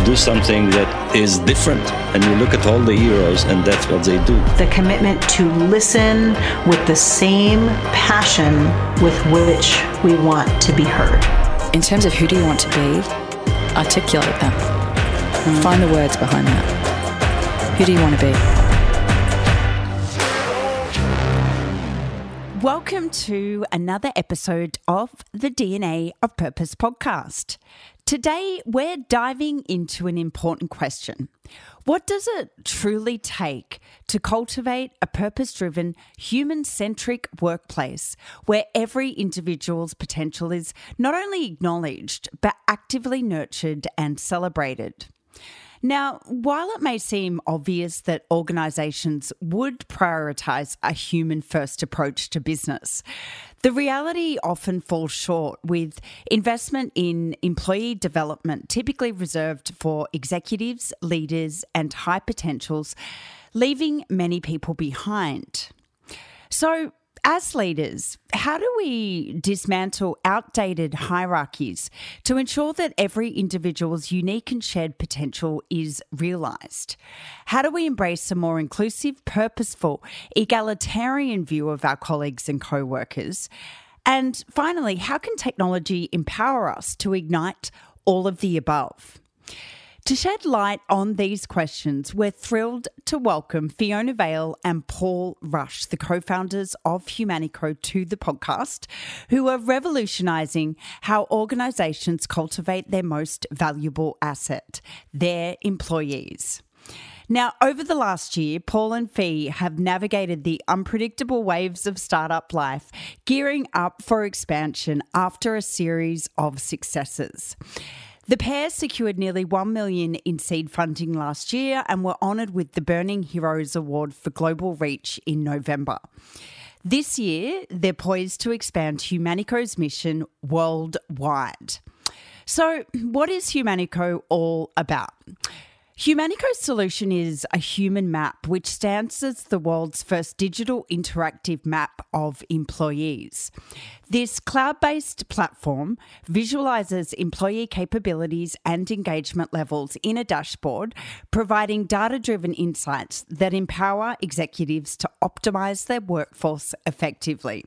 to do something that is different. And you look at all the heroes, and that's what they do. The commitment to listen with the same passion with which we want to be heard. In terms of who do you want to be, articulate that. Find the words behind that. Who do you want to be? Welcome to another episode of the DNA of Purpose podcast. Today, we're diving into an important question. What does it truly take to cultivate a purpose-driven, human-centric workplace where every individual's potential is not only acknowledged, but actively nurtured and celebrated? Now, while it may seem obvious that organisations would prioritise a human-first approach to business, the reality often falls short, with investment in employee development typically reserved for executives, leaders and high potentials, leaving many people behind. So, as leaders, how do we dismantle outdated hierarchies to ensure that every individual's unique and shared potential is realised? How do we embrace a more inclusive, purposeful, egalitarian view of our colleagues and co-workers? And finally, how can technology empower us to ignite all of the above? To shed light on these questions, we're thrilled to welcome Fiona Vale and Paul Rush, the co-founders of Humanico, to the podcast, who are revolutionising how organisations cultivate their most valuable asset, their employees. Now, over the last year, Paul and Fee have navigated the unpredictable waves of startup life, gearing up for expansion after a series of successes. The pair secured nearly $1 million in seed funding last year and were honoured with the Burning Heroes Award for Global Reach in November. This year, they're poised to expand Humanico's mission worldwide. So, what is Humanico all about? Humanico's solution is a human map, which stands as the world's first digital interactive map of employees. This cloud-based platform visualises employee capabilities and engagement levels in a dashboard, providing data-driven insights that empower executives to optimise their workforce effectively.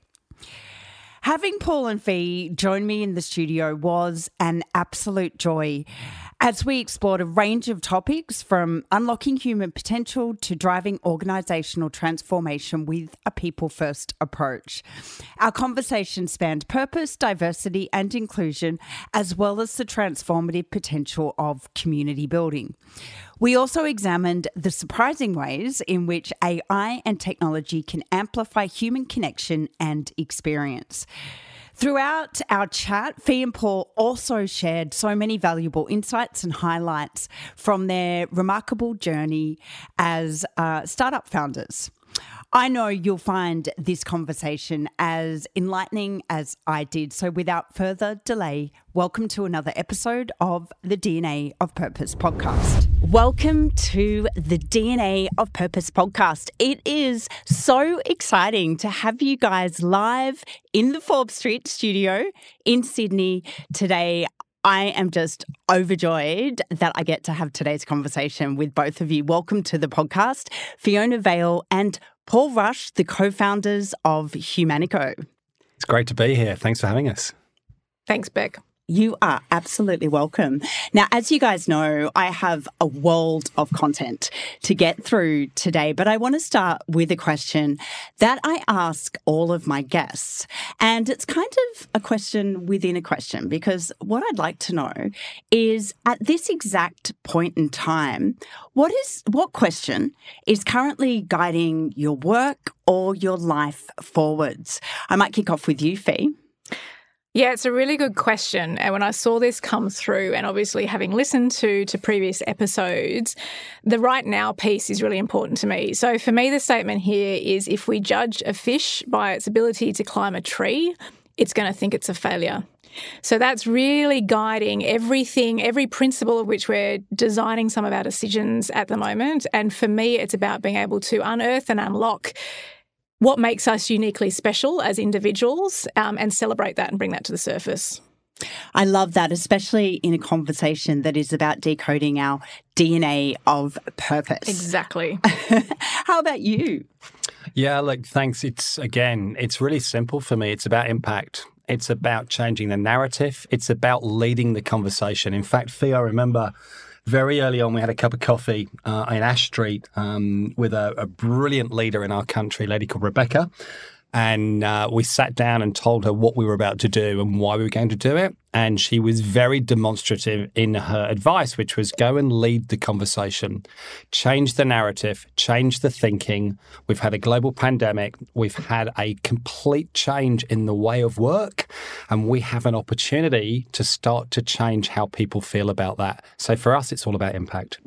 Having Paul and Fee join me in the studio was an absolute joy as we explored a range of topics from unlocking human potential to driving organisational transformation with a people-first approach. Our conversation spanned purpose, diversity and inclusion, as well as the transformative potential of community building. We also examined the surprising ways in which AI and technology can amplify human connection and experience. Throughout our chat, Fee and Paul also shared so many valuable insights and highlights from their remarkable journey as startup founders. I know you'll find this conversation as enlightening as I did. So without further delay, welcome to another episode of the DNA of Purpose podcast. Welcome to the DNA of Purpose podcast. It is so exciting to have you guys live in the Forbes Street studio in Sydney today. I am just overjoyed that I get to have today's conversation with both of you. Welcome to the podcast, Fiona Vale and Paul Rush, the co-founders of Humanico. It's great to be here. Thanks for having us. Thanks, Beck. You are absolutely welcome. Now, as you guys know, I have a world of content to get through today, but I want to start with a question that I ask all of my guests. And it's kind of a question within a question, because what I'd like to know is, at this exact point in time, what question is currently guiding your work or your life forwards? I might kick off with you, Fee. Yeah, it's a really good question. And when I saw this come through, and obviously having listened to previous episodes, the right now piece is really important to me. So for me, the statement here is, if we judge a fish by its ability to climb a tree, it's going to think it's a failure. So that's really guiding everything, every principle of which we're designing some of our decisions at the moment. And for me, it's about being able to unearth and unlock what makes us uniquely special as individuals, and celebrate that and bring that to the surface. I love that, especially in a conversation that is about decoding our DNA of purpose. Exactly. How about you? Yeah, look, thanks. It's really simple for me. It's about impact. It's about changing the narrative. It's about leading the conversation. In fact, Fee, I remember very early on, we had a cup of coffee in Ash Street with a brilliant leader in our country, a lady called Rebecca. And we sat down and told her what we were about to do and why we were going to do it. And she was very demonstrative in her advice, which was go and lead the conversation, change the narrative, change the thinking. We've had a global pandemic. We've had a complete change in the way of work. And we have an opportunity to start to change how people feel about that. So for us, it's all about impact.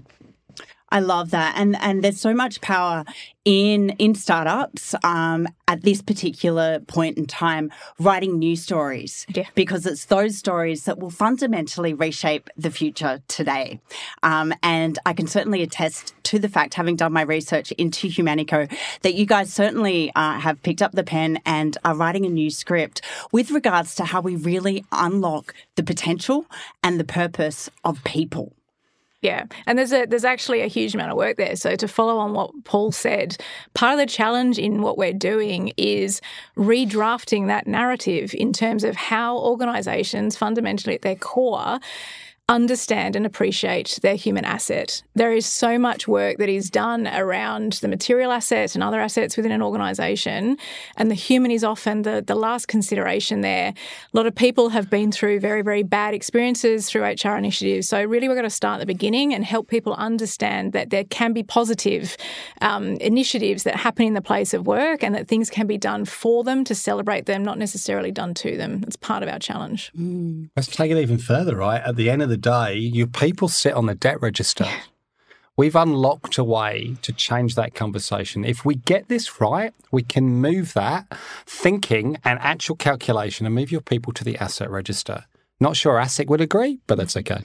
I love that. And there's so much power in startups at this particular point in time, writing new stories, because it's those stories that will fundamentally reshape the future today. And I can certainly attest to the fact, having done my research into Humanico, that you guys certainly have picked up the pen and are writing a new script with regards to how we really unlock the potential and the purpose of people. Yeah, and there's actually a huge amount of work there. So to follow on what Paul said, part of the challenge in what we're doing is redrafting that narrative in terms of how organisations fundamentally at their core understand and appreciate their human asset. There is so much work that is done around the material assets and other assets within an organisation, and the human is often the last consideration there. A lot of people have been through very, very bad experiences through HR initiatives. So really we're going to start at the beginning and help people understand that there can be positive initiatives that happen in the place of work and that things can be done for them to celebrate them, not necessarily done to them. It's part of our challenge. Let's take it even further, right? At the end of the day, your people sit on the debt register. We've unlocked a way to change that conversation. If we get this right, we can move that thinking and actual calculation and move your people to the asset register. Not sure ASIC would agree, but that's okay.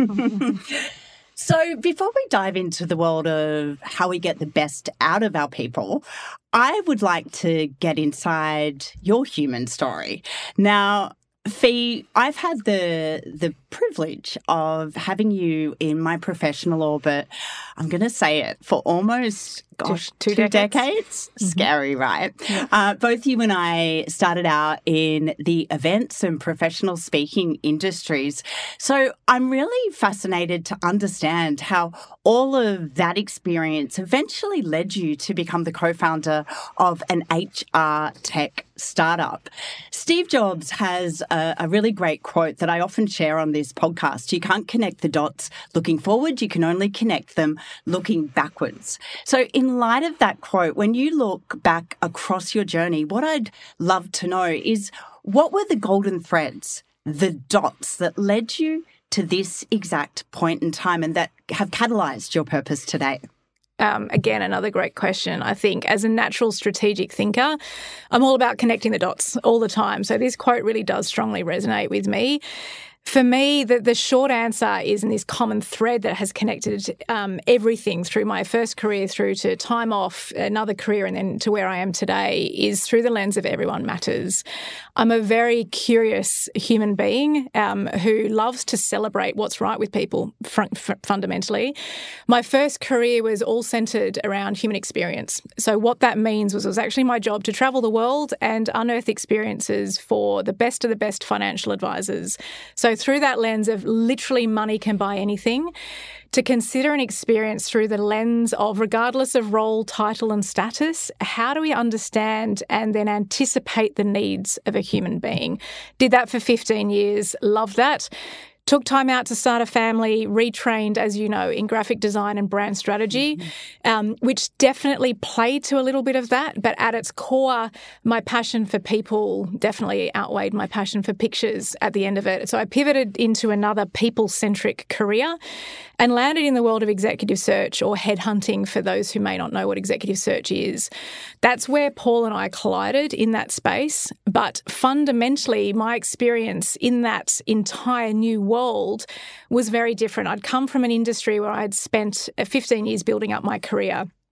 So before we dive into the world of how we get the best out of our people, I would like to get inside your human story. Now, Fee, I've had the privilege of having you in my professional orbit, I'm going to say it, for almost, two decades. Mm-hmm. Scary, right? Yeah. Both you and I started out in the events and professional speaking industries. So I'm really fascinated to understand how all of that experience eventually led you to become the co-founder of an HR tech startup. Steve Jobs has a really great quote that I often share on this podcast. You can't connect the dots looking forward. You can only connect them looking backwards. So in light of that quote, when you look back across your journey, what I'd love to know is what were the golden threads, the dots that led you to this exact point in time and that have catalysed your purpose today? Again, another great question. I think as a natural strategic thinker, I'm all about connecting the dots all the time. So this quote really does strongly resonate with me. For me, the short answer is in this common thread that has connected everything through my first career through to time off, another career, and then to where I am today is through the lens of everyone matters. I'm a very curious human being who loves to celebrate what's right with people fundamentally. My first career was all centred around human experience. So what that means was it was actually my job to travel the world and unearth experiences for the best of the best financial advisors. So through that lens of literally money can buy anything, to consider an experience through the lens of, regardless of role, title and status, how do we understand and then anticipate the needs of a human being? Did that for 15 years, loved that. Took time out to start a family, retrained, as you know, in graphic design and brand strategy, which definitely played to a little bit of that. But at its core, my passion for people definitely outweighed my passion for pictures at the end of it. So I pivoted into another people-centric career and landed in the world of executive search, or headhunting for those who may not know what executive search is. That's where Paul and I collided in that space. But fundamentally, my experience in that entire new world was very different. I'd come from an industry where I'd spent 15 years building up my career.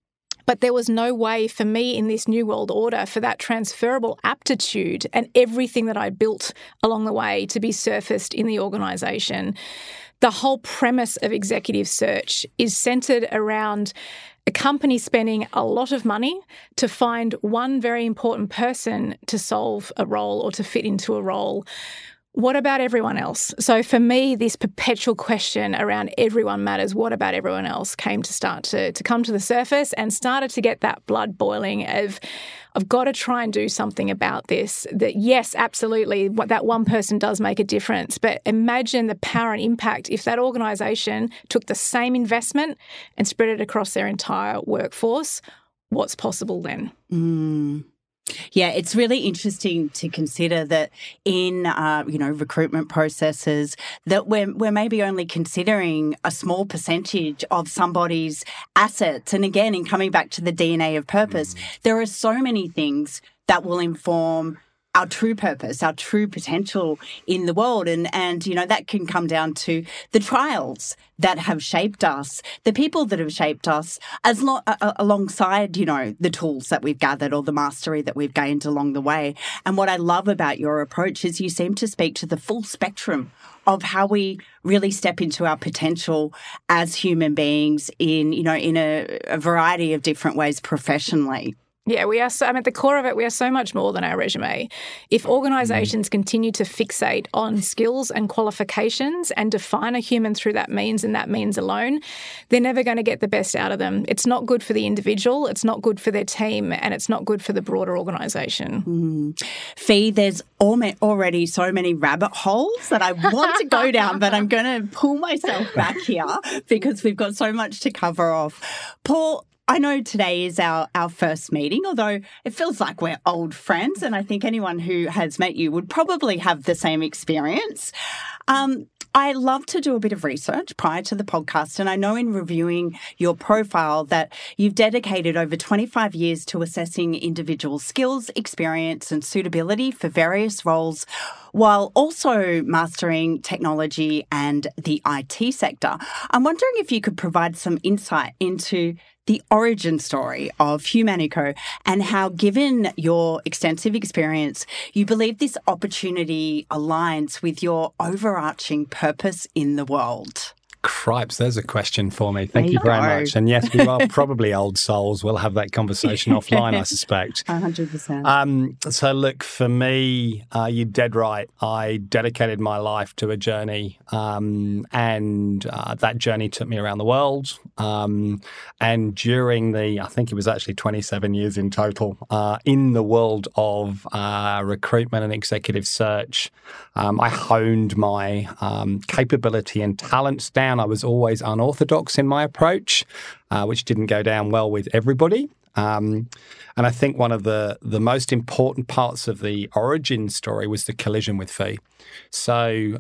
But there was no way for me in this new world order for that transferable aptitude and everything that I built along the way to be surfaced in the organisation. The whole premise of executive search is centred around a company spending a lot of money to find one very important person to solve a role or to fit into a role. What about everyone else? So for me, this perpetual question around everyone matters, what about everyone else, came to start to come to the surface and started to get that blood boiling of, I've got to try and do something about this. That yes, absolutely, that one person does make a difference. But imagine the power and impact if that organisation took the same investment and spread it across their entire workforce. What's possible then? Yeah, it's really interesting to consider that in, recruitment processes that we're maybe only considering a small percentage of somebody's assets. And again, in coming back to the DNA of purpose, there are so many things that will inform our true purpose, our true potential in the world. And that can come down to the trials that have shaped us, the people that have shaped us, alongside, the tools that we've gathered or the mastery that we've gained along the way. And what I love about your approach is you seem to speak to the full spectrum of how we really step into our potential as human beings in a variety of different ways professionally. Yeah, we are. At the core of it, we are so much more than our resume. If organisations continue to fixate on skills and qualifications and define a human through that means and that means alone, they're never going to get the best out of them. It's not good for the individual, it's not good for their team, and it's not good for the broader organisation. Fee, there's already so many rabbit holes that I want to go down, but I'm going to pull myself back here because we've got so much to cover off. Paul, I know today is our first meeting, although it feels like we're old friends, and I think anyone who has met you would probably have the same experience. I love to do a bit of research prior to the podcast, and I know in reviewing your profile that you've dedicated over 25 years to assessing individual skills, experience and suitability for various roles, while also mastering technology and the IT sector. I'm wondering if you could provide some insight into the origin story of Humanico and how, given your extensive experience, you believe this opportunity aligns with your overarching purpose in the world. Cripes, there's a question for me. Thank you very much. And yes, we are probably old souls. We'll have that conversation offline, I suspect. 100%. So look, for me, you're dead right. I dedicated my life to a journey, and that journey took me around the world. And during I think it was actually 27 years in total, in the world of recruitment and executive search, I honed my capability and talents down. I was always unorthodox in my approach, which didn't go down well with everybody. And I think one of the most important parts of the origin story was the collision with Fee. So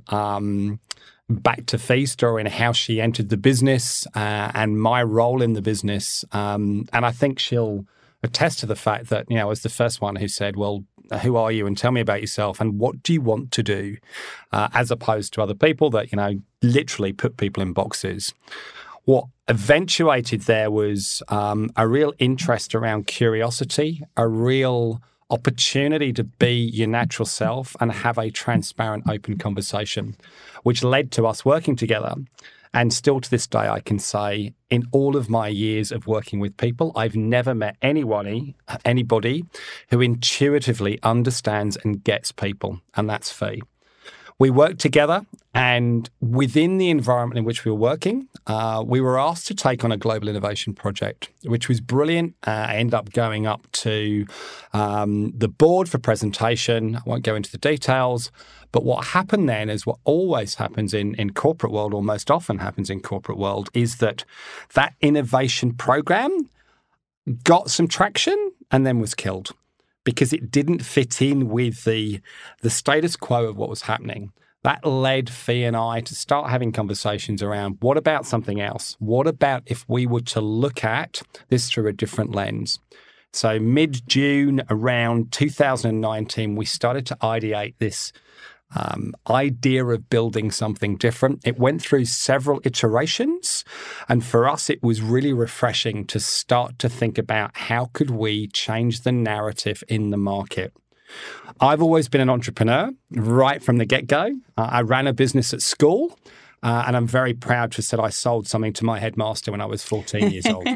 back to Fee's story and how she entered the business and my role in the business. And I think she'll attest to the fact that, I was the first one who said, well, who are you and tell me about yourself and what do you want to do, as opposed to other people that, literally put people in boxes. What eventuated there was a real interest around curiosity, a real opportunity to be your natural self and have a transparent, open conversation, which led to us working together. And still to this day, I can say in all of my years of working with people, I've never met anybody who intuitively understands and gets people, and that's Fee. We worked together, and within the environment in which we were working, we were asked to take on a global innovation project, which was brilliant. I ended up going up to the board for presentation. I won't go into the details, but what happened then is what always happens in corporate world, or most often happens in corporate world, is that innovation program got some traction and then was killed, because it didn't fit in with the status quo of what was happening. That led Fee and I to start having conversations around, what about something else? What about if we were to look at this through a different lens? So mid-June, around 2019, we started to ideate this idea of building something different. It went through several iterations, and for us, it was really refreshing to start to think about how could we change the narrative in the market. I've always been an entrepreneur right from the get-go. I ran a business at school, and I'm very proud to say I sold something to my headmaster when I was 14 years old.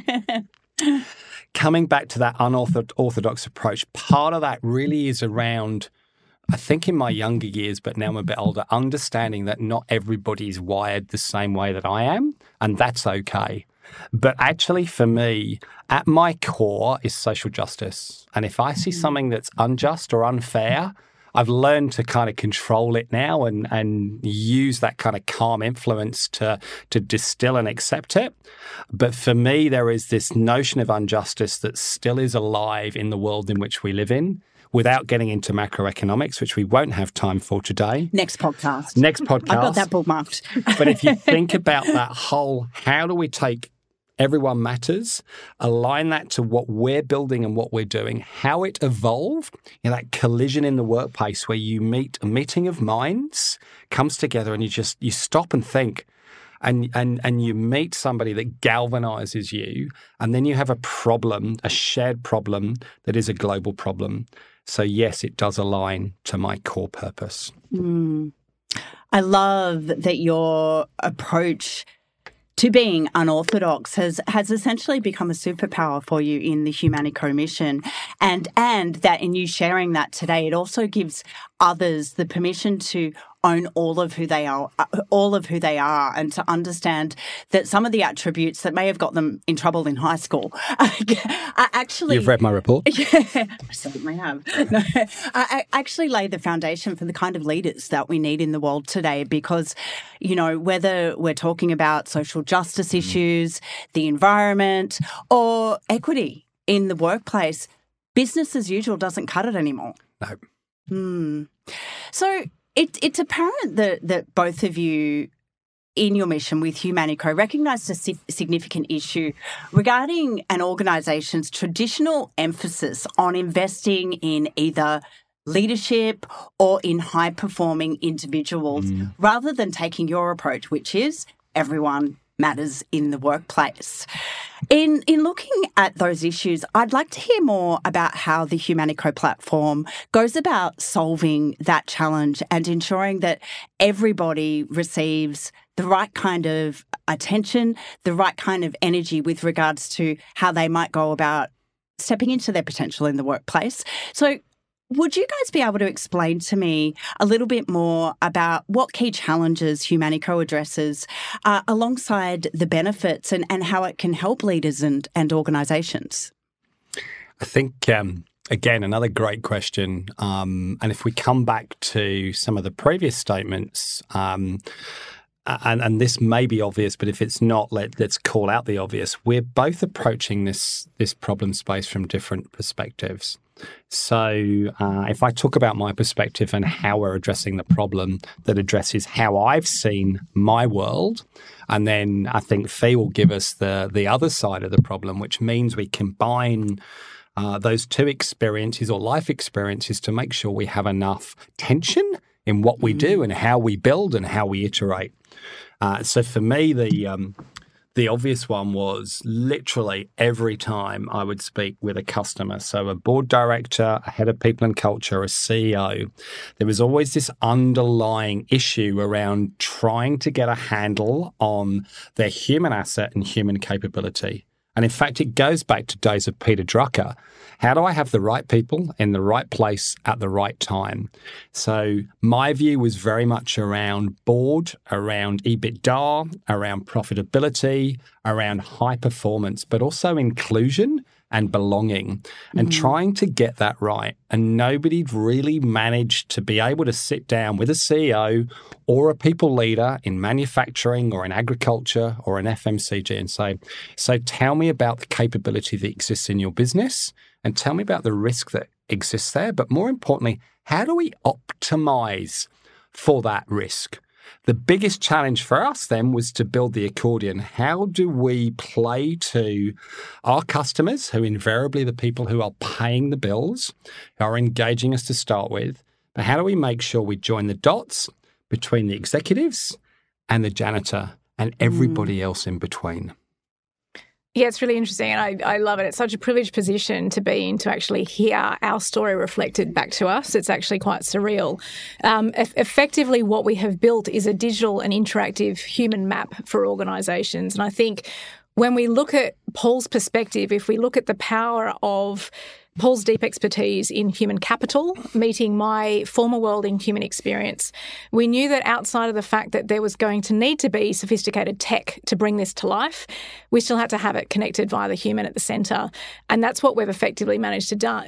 Coming back to that unorthodox approach, part of that really is around, I think in my younger years, but now I'm a bit older, understanding that not everybody's wired the same way that I am, and that's okay. But actually for me, at my core is social justice. And if I see something that's unjust or unfair, I've learned to kind of control it now and use that kind of calm influence to distill and accept it. But for me, there is this notion of injustice that still is alive in the world in which we live in, without getting into macroeconomics, which we won't have time for today. Next podcast. I've got that bookmarked. But if you think about that whole, how do we take everyone matters, align that to what we're building and what we're doing, how it evolved, that collision in the workplace where you meet, a meeting of minds comes together and you stop and think. And you meet somebody that galvanizes you, and then you have a problem, a shared problem that is a global problem. So yes, it does align to my core purpose. I love that your approach to being unorthodox has essentially become a superpower for you in the Humanico mission, and that in you sharing that today, it also gives others the permission to own all of who they are, and to understand that some of the attributes that may have got them in trouble in high school are actually... You've read my report? Yeah, I certainly have. No, I actually lay the foundation for the kind of leaders that we need in the world today, because, whether we're talking about social justice issues, the environment, or equity in the workplace, business as usual doesn't cut it anymore. No. So it's apparent that both of you in your mission with Humanico recognised a significant issue regarding an organisation's traditional emphasis on investing in either leadership or in high-performing individuals, rather than taking your approach, which is everyone matters in the workplace. In looking at those issues, I'd like to hear more about how the Humanico platform goes about solving that challenge and ensuring that everybody receives the right kind of attention, the right kind of energy with regards to how they might go about stepping into their potential in the workplace. So would you guys be able to explain to me a little bit more about what key challenges Humanico addresses alongside the benefits and how it can help leaders and organisations? I think, again, another great question. And if we come back to some of the previous statements, and this may be obvious, but if it's not, let's call out the obvious. We're both approaching this problem space from different perspectives. So if I talk about my perspective and how we're addressing the problem that addresses how I've seen my world, and then I think Fee will give us the other side of the problem, which means we combine those two experiences or life experiences to make sure we have enough tension in what we do and how we build and how we iterate. So for me, the obvious one was literally every time I would speak with a customer, so a board director, a head of people and culture, a CEO, there was always this underlying issue around trying to get a handle on their human asset and human capability. And in fact, it goes back to days of Peter Drucker. How do I have the right people in the right place at the right time? So my view was very much around board, around EBITDA, around profitability, around high performance, but also inclusion and belonging, and trying to get that right. And nobody really managed to be able to sit down with a CEO or a people leader in manufacturing or in agriculture or in FMCG and say, so tell me about the capability that exists in your business and tell me about the risk that exists there. But more importantly, how do we optimize for that risk? The biggest challenge for us then was to build the accordion. How do we play to our customers, who invariably the people who are paying the bills, who are engaging us to start with, But how do we make sure we join the dots between the executives and the janitor and everybody else in between? Yeah, it's really interesting, and I love it. It's such a privileged position to be in, to actually hear our story reflected back to us. It's actually quite surreal. Effectively, what we have built is a digital and interactive human map for organisations. And I think when we look at Paul's perspective, if we look at the power of Paul's deep expertise in human capital, meeting my former world in human experience, we knew that outside of the fact that there was going to need to be sophisticated tech to bring this to life, we still had to have it connected via the human at the centre. And that's what we've effectively managed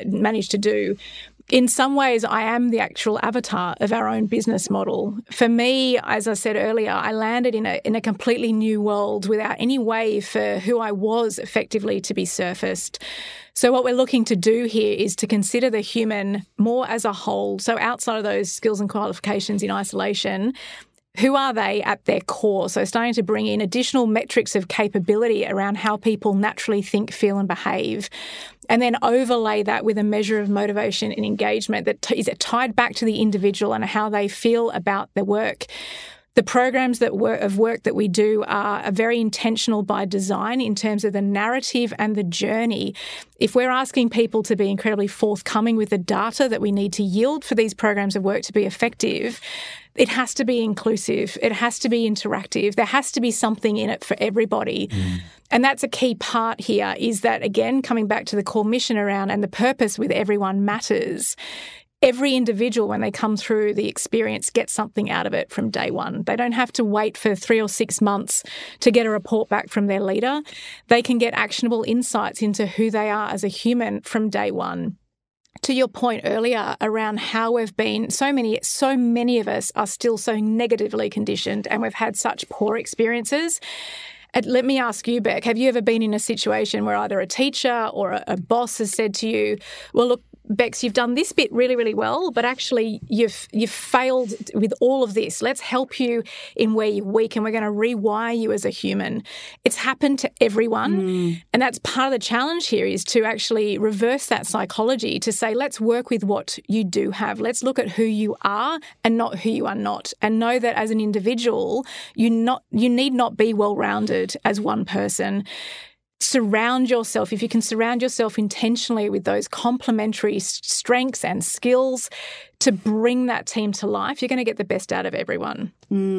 to do. In some ways, I am the actual avatar of our own business model. For me, as I said earlier, I landed in a completely new world without any way for who I was effectively to be surfaced. So what we're looking to do here is to consider the human more as a whole. So outside of those skills and qualifications in isolation, who are they at their core? So starting to bring in additional metrics of capability around how people naturally think, feel and behave, and then overlay that with a measure of motivation and engagement that is tied back to the individual and how they feel about their work. The programs of work that we do are very intentional by design in terms of the narrative and the journey. If we're asking people to be incredibly forthcoming with the data that we need to yield for these programs of work to be effective, it has to be inclusive. It has to be interactive. There has to be something in it for everybody. And that's a key part here, is that, again, coming back to the core mission around and the purpose with everyone matters. Every individual, when they come through the experience, gets something out of it from day one. They don't have to wait for 3 or 6 months to get a report back from their leader. They can get actionable insights into who they are as a human from day one. To your point earlier around how we've been, so many of us are still so negatively conditioned and we've had such poor experiences. Let me ask you, Beck, have you ever been in a situation where either a teacher or a boss has said to you, well, look, Bex, you've done this bit really, really well, but actually you've failed with all of this. Let's help you in where you're weak and we're going to rewire you as a human. It's happened to everyone. And that's part of the challenge here, is to actually reverse that psychology, to say, let's work with what you do have. Let's look at who you are and not who you are not. And know that as an individual, you need not be well-rounded as one person. Surround yourself, if you can surround yourself intentionally with those complementary strengths and skills to bring that team to life, you're going to get the best out of everyone.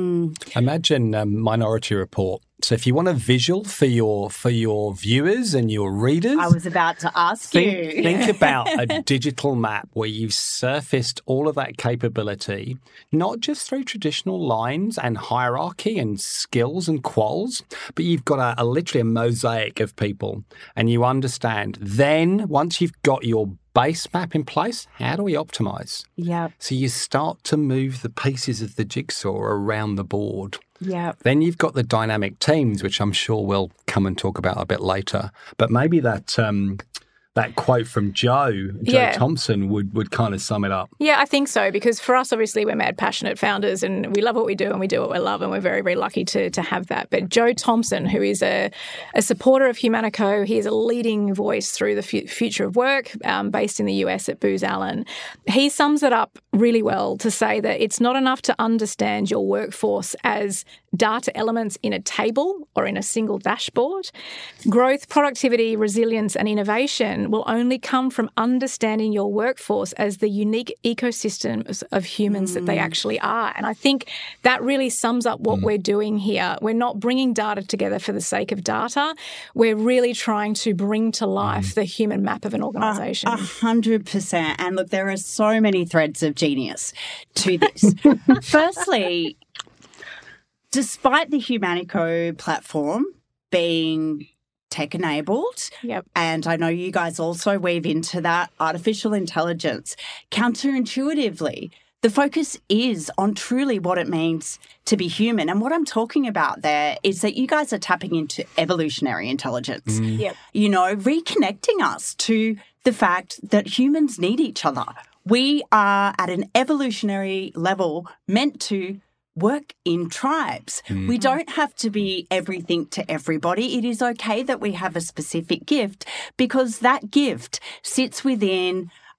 Imagine Minority Report. So if you want a visual for your viewers and your readers, I was about to ask you. Think about a digital map where you've surfaced all of that capability, not just through traditional lines and hierarchy and skills and quals, but you've got literally a mosaic of people, and you understand. Then once you've got your base map in place, how do we optimize? Yeah. So you start to move the pieces of the jigsaw around the board. Yeah. Then you've got the dynamic teams, which I'm sure we'll come and talk about a bit later. But maybe that quote from Joe Thompson would kind of sum it up. Yeah, I think so, because for us, obviously, we're mad passionate founders and we love what we do and we do what we love, and we're very, very lucky to have that. But Joe Thompson, who is a supporter of Humanico, he is a leading voice through the future of work, based in the US at Booz Allen. He sums it up really well to say that it's not enough to understand your workforce as data elements in a table or in a single dashboard. Growth, productivity, resilience and innovation will only come from understanding your workforce as the unique ecosystems of humans that they actually are. And I think that really sums up what we're doing here. We're not bringing data together for the sake of data. We're really trying to bring to life the human map of an organisation. 100%. And look, there are so many threads of genius to this. Firstly, despite the Humanico platform being tech-enabled, and I know you guys also weave into that artificial intelligence, counterintuitively, the focus is on truly what it means to be human. And what I'm talking about there is that you guys are tapping into evolutionary intelligence, you know, reconnecting us to the fact that humans need each other. We are at an evolutionary level meant to work in tribes. We don't have to be everything to everybody. It is okay that we have a specific gift, because that gift sits within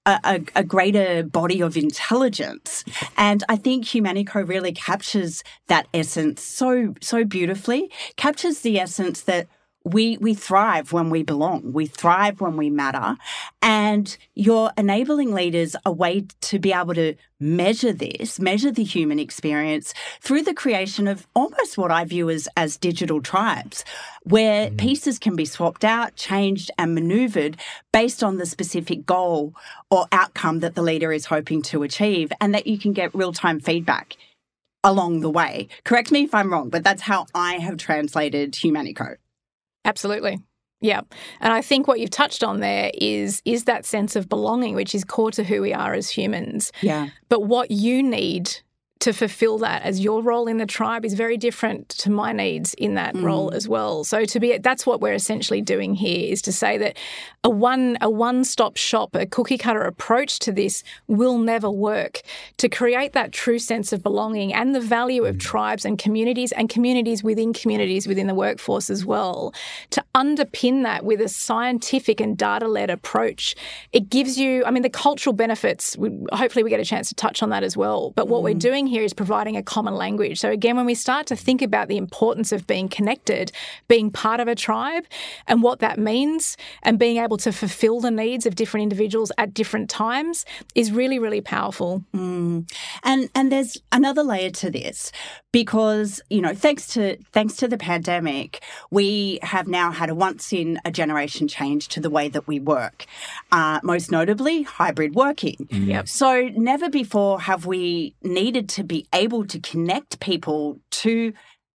a greater body of intelligence. And I think Humanico really captures that essence so beautifully, captures the essence that we thrive when we belong. We thrive when we matter. And you're enabling leaders a way to be able to measure the human experience through the creation of almost what I view as digital tribes, where pieces can be swapped out, changed and maneuvered based on the specific goal or outcome that the leader is hoping to achieve, and that you can get real-time feedback along the way. Correct me if I'm wrong, but that's how I have translated Humanico. Absolutely. Yeah. And I think what you've touched on there is that sense of belonging, which is core to who we are as humans. Yeah. But what you need to fulfill that as your role in the tribe is very different to my needs in that role as well. So that's what we're essentially doing here, is to say that a one-stop shop, a cookie cutter approach to this will never work. To create that true sense of belonging and the value of tribes and communities within the workforce as well, to underpin that with a scientific and data-led approach, it gives you, the cultural benefits, hopefully we get a chance to touch on that as well. But what we're doing here is providing a common language. So again, when we start to think about the importance of being connected, being part of a tribe and what that means, and being able to fulfill the needs of different individuals at different times is really, really powerful. And there's another layer to this, because, thanks to the pandemic, we have now had a once in a generation change to the way that we work, most notably hybrid working. Yep. So never before have we needed to be able to connect people to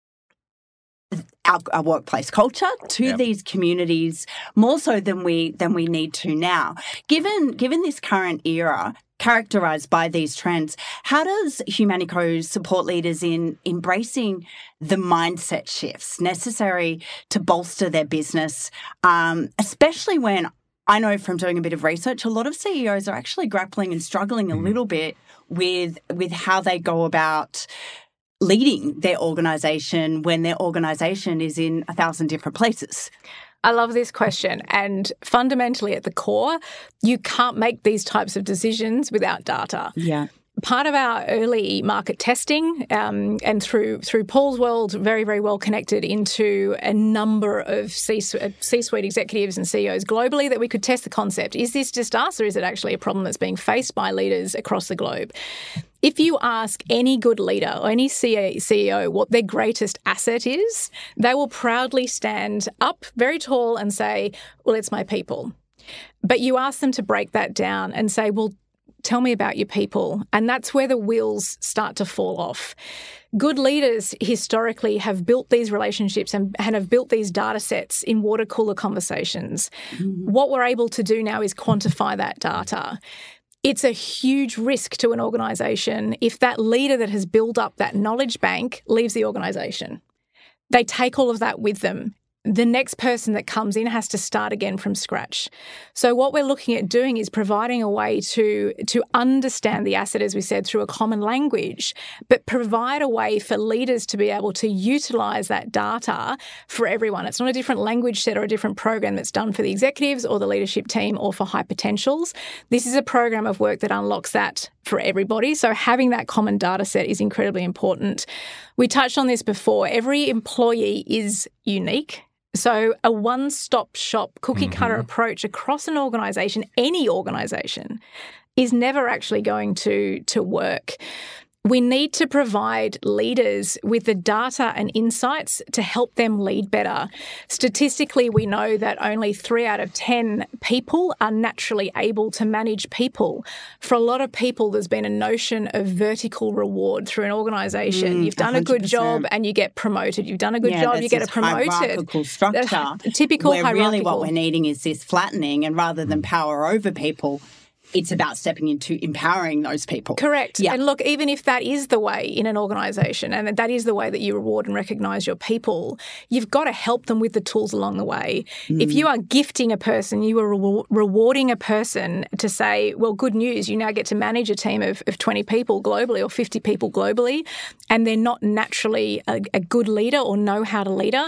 our workplace culture, to these communities, more so than we need to now. Given this current era characterised by these trends, how does Humanico support leaders in embracing the mindset shifts necessary to bolster their business, especially when I know from doing a bit of research, a lot of CEOs are actually grappling and struggling a little bit with how they go about leading their organisation when their organisation is in 1,000 different places? I love this question. And fundamentally at the core, you can't make these types of decisions without data. Yeah. Part of our early market testing and through Paul's world, very, very well connected into a number of C-suite executives and CEOs globally, that we could test the concept. Is this just us, or is it actually a problem that's being faced by leaders across the globe? If you ask any good leader or any CEO what their greatest asset is, they will proudly stand up very tall and say, well, it's my people. But you ask them to break that down and say, well, tell me about your people. And that's where the wheels start to fall off. Good leaders historically have built these relationships and have built these data sets in water cooler conversations. What we're able to do now is quantify that data. It's a huge risk to an organisation if that leader that has built up that knowledge bank leaves the organisation. They take all of that with them. The next person that comes in has to start again from scratch. So what we're looking at doing is providing a way to understand the asset, as we said, through a common language, but provide a way for leaders to be able to utilise that data for everyone. It's not a different language set or a different program that's done for the executives or the leadership team or for high potentials. This is a program of work that unlocks that for everybody. So having that common data set is incredibly important. We touched on this before. Every employee is unique. So a one-stop shop cookie cutter approach across an organisation, any organisation, is never actually going to work. We need to provide leaders with the data and insights to help them lead better. Statistically, we know that only 3 out of 10 people are naturally able to manage people. For a lot of people, there's been a notion of vertical reward through an organisation. You've done 100%. A good job and you get promoted. You've done a good job, you get promoted. Hierarchical structure. Typical where hierarchical. Really what we're needing is this flattening, and rather than power over people, it's about stepping into empowering those people. Correct. Yeah. And look, even if that is the way in an organisation and that is the way that you reward and recognise your people, you've got to help them with the tools along the way. If you are gifting a person, you are rewarding a person to say, well, good news, you now get to manage a team of 20 people globally or 50 people globally, and they're not naturally a good leader or know how to leader.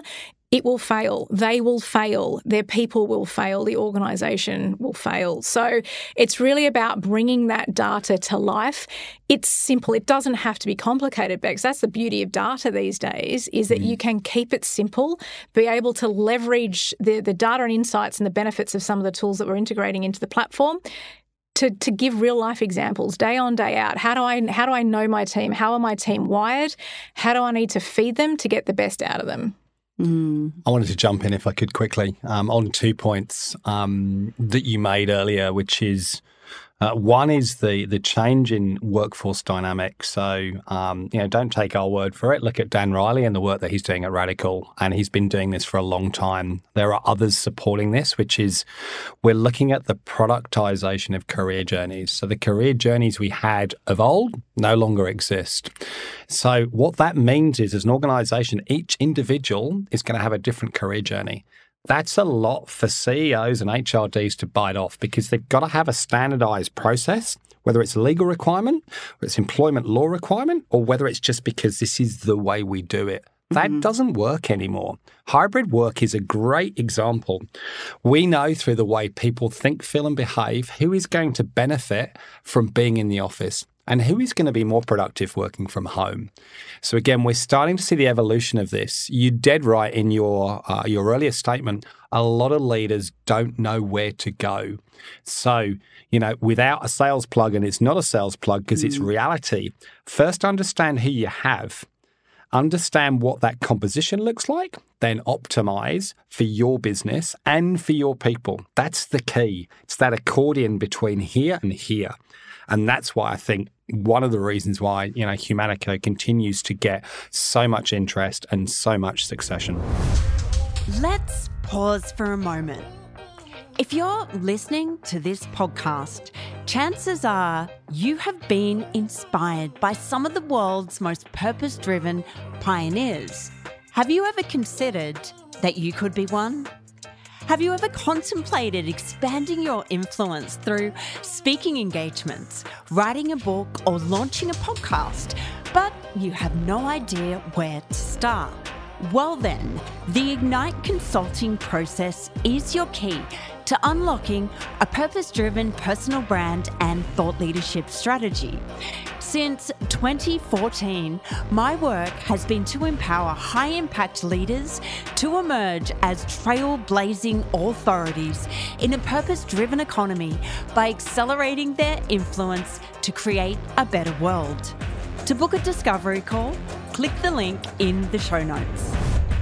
it will fail. They will fail. Their people will fail. The organisation will fail. So it's really about bringing that data to life. It's simple. It doesn't have to be complicated, Bex. That's the beauty of data these days, is that you can keep it simple, be able to leverage the data and insights and the benefits of some of the tools that we're integrating into the platform to give real life examples day on, day out. How do I know my team? How are my team wired? How do I need to feed them to get the best out of them? I wanted to jump in, if I could, quickly on 2 points that you made earlier, which is one is the change in workforce dynamics. So, don't take our word for it. Look at Dan Riley and the work that he's doing at Radical, and he's been doing this for a long time. There are others supporting this, which is we're looking at the productization of career journeys. So the career journeys we had of old no longer exist. So what that means is, as an organization, each individual is going to have a different career journey. That's a lot for CEOs and HRDs to bite off, because they've got to have a standardized process, whether it's a legal requirement, or it's employment law requirement, or whether it's just because this is the way we do it. That doesn't work anymore. Hybrid work is a great example. We know through the way people think, feel, and behave who is going to benefit from being in the office and who is going to be more productive working from home. So again, we're starting to see the evolution of this. You're dead right in your earlier statement. A lot of leaders don't know where to go. So, without a sales plug, and it's not a sales plug because it's reality, first understand who you have. Understand what that composition looks like, then optimize for your business and for your people. That's the key. It's that accordion between here and here. And that's why I think one of the reasons why, Humanico continues to get so much interest and so much succession. Let's pause for a moment. If you're listening to this podcast, chances are you have been inspired by some of the world's most purpose-driven pioneers. Have you ever considered that you could be one? Have you ever contemplated expanding your influence through speaking engagements, writing a book, or launching a podcast, but you have no idea where to start? Well then, the Ignite consulting process is your key to unlocking a purpose-driven personal brand and thought leadership strategy. Since 2014, my work has been to empower high-impact leaders to emerge as trailblazing authorities in a purpose-driven economy by accelerating their influence to create a better world. To book a discovery call, click the link in the show notes.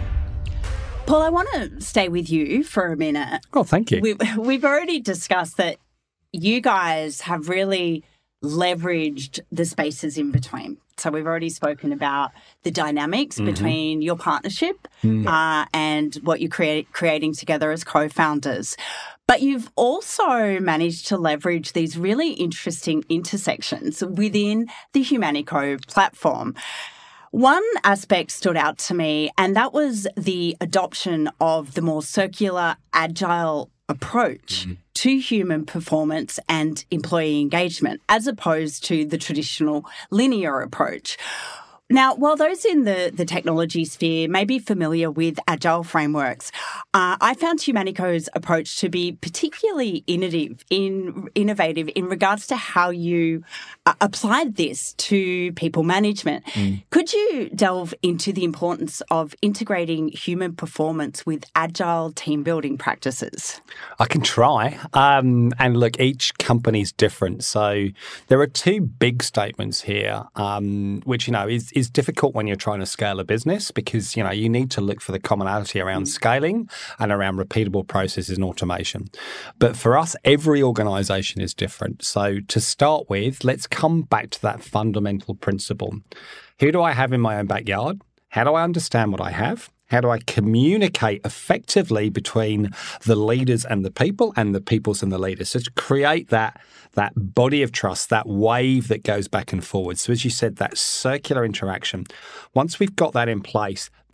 Paul, I want to stay with you for a minute. Oh, thank you. We've already discussed that you guys have really leveraged the spaces in between. So we've already spoken about the dynamics between your partnership and what you're creating together as co-founders. But you've also managed to leverage these really interesting intersections within the Humanico platform. One aspect stood out to me, and that was the adoption of the more circular, agile approach to human performance and employee engagement, as opposed to the traditional linear approach. Now, while those in the technology sphere may be familiar with agile frameworks, I found Humanico's approach to be particularly innovative in regards to how you applied this to people management. Could you delve into the importance of integrating human performance with agile team building practices? I can try. And look, each company's different. So there are two big statements here, which, is difficult when you're trying to scale a business, because, you need to look for the commonality around scaling and around repeatable processes and automation. But for us, every organization is different. So to start with, let's come back to that fundamental principle. Who do I have in my own backyard? How do I understand what I have? How do I communicate effectively between the leaders and the peoples and the leaders? So to create that body of trust, that wave that goes back and forward. So as you said, that circular interaction. Once we've got that in place,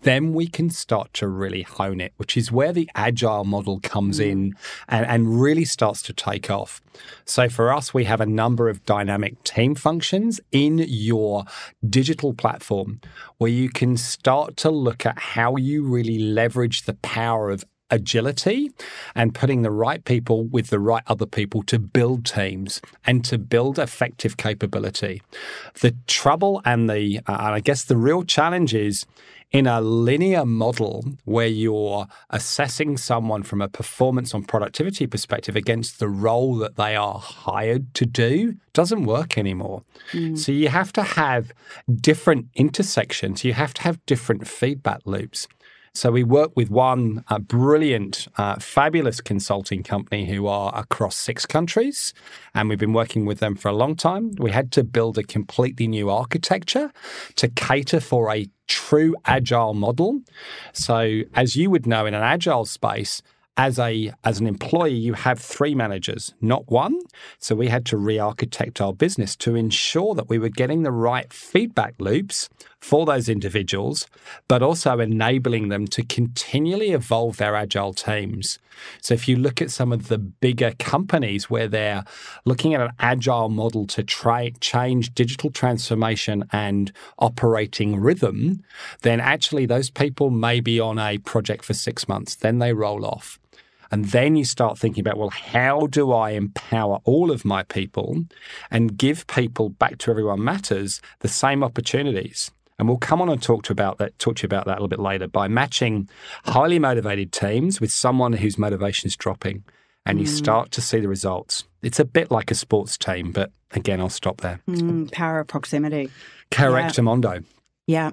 then we can start to really hone it, which is where the agile model comes in and really starts to take off. So for us, we have a number of dynamic team functions in your digital platform where you can start to look at how you really leverage the power of agility and putting the right people with the right other people to build teams and to build effective capability. The trouble and I guess the real challenge is in a linear model where you're assessing someone from a performance on productivity perspective against the role that they are hired to do, doesn't work anymore. So you have to have different intersections. You have to have different feedback loops. So we work with one brilliant, fabulous consulting company who are across 6 countries, and we've been working with them for a long time. We had to build a completely new architecture to cater for a true agile model. So as you would know, in an agile space, as an employee, you have 3 managers, not 1. So we had to re-architect our business to ensure that we were getting the right feedback loops for those individuals, but also enabling them to continually evolve their agile teams. So if you look at some of the bigger companies where they're looking at an agile model to change digital transformation and operating rhythm, then actually those people may be on a project for 6 months, then they roll off. And then you start thinking about, well, how do I empower all of my people and give people, back to Everyone Matters, the same opportunities? And we'll come on and talk to you about that a little bit later, by matching highly motivated teams with someone whose motivation is dropping, and you start to see the results. It's a bit like a sports team, but again, I'll stop there. Power of proximity. Correctamundo. Yeah.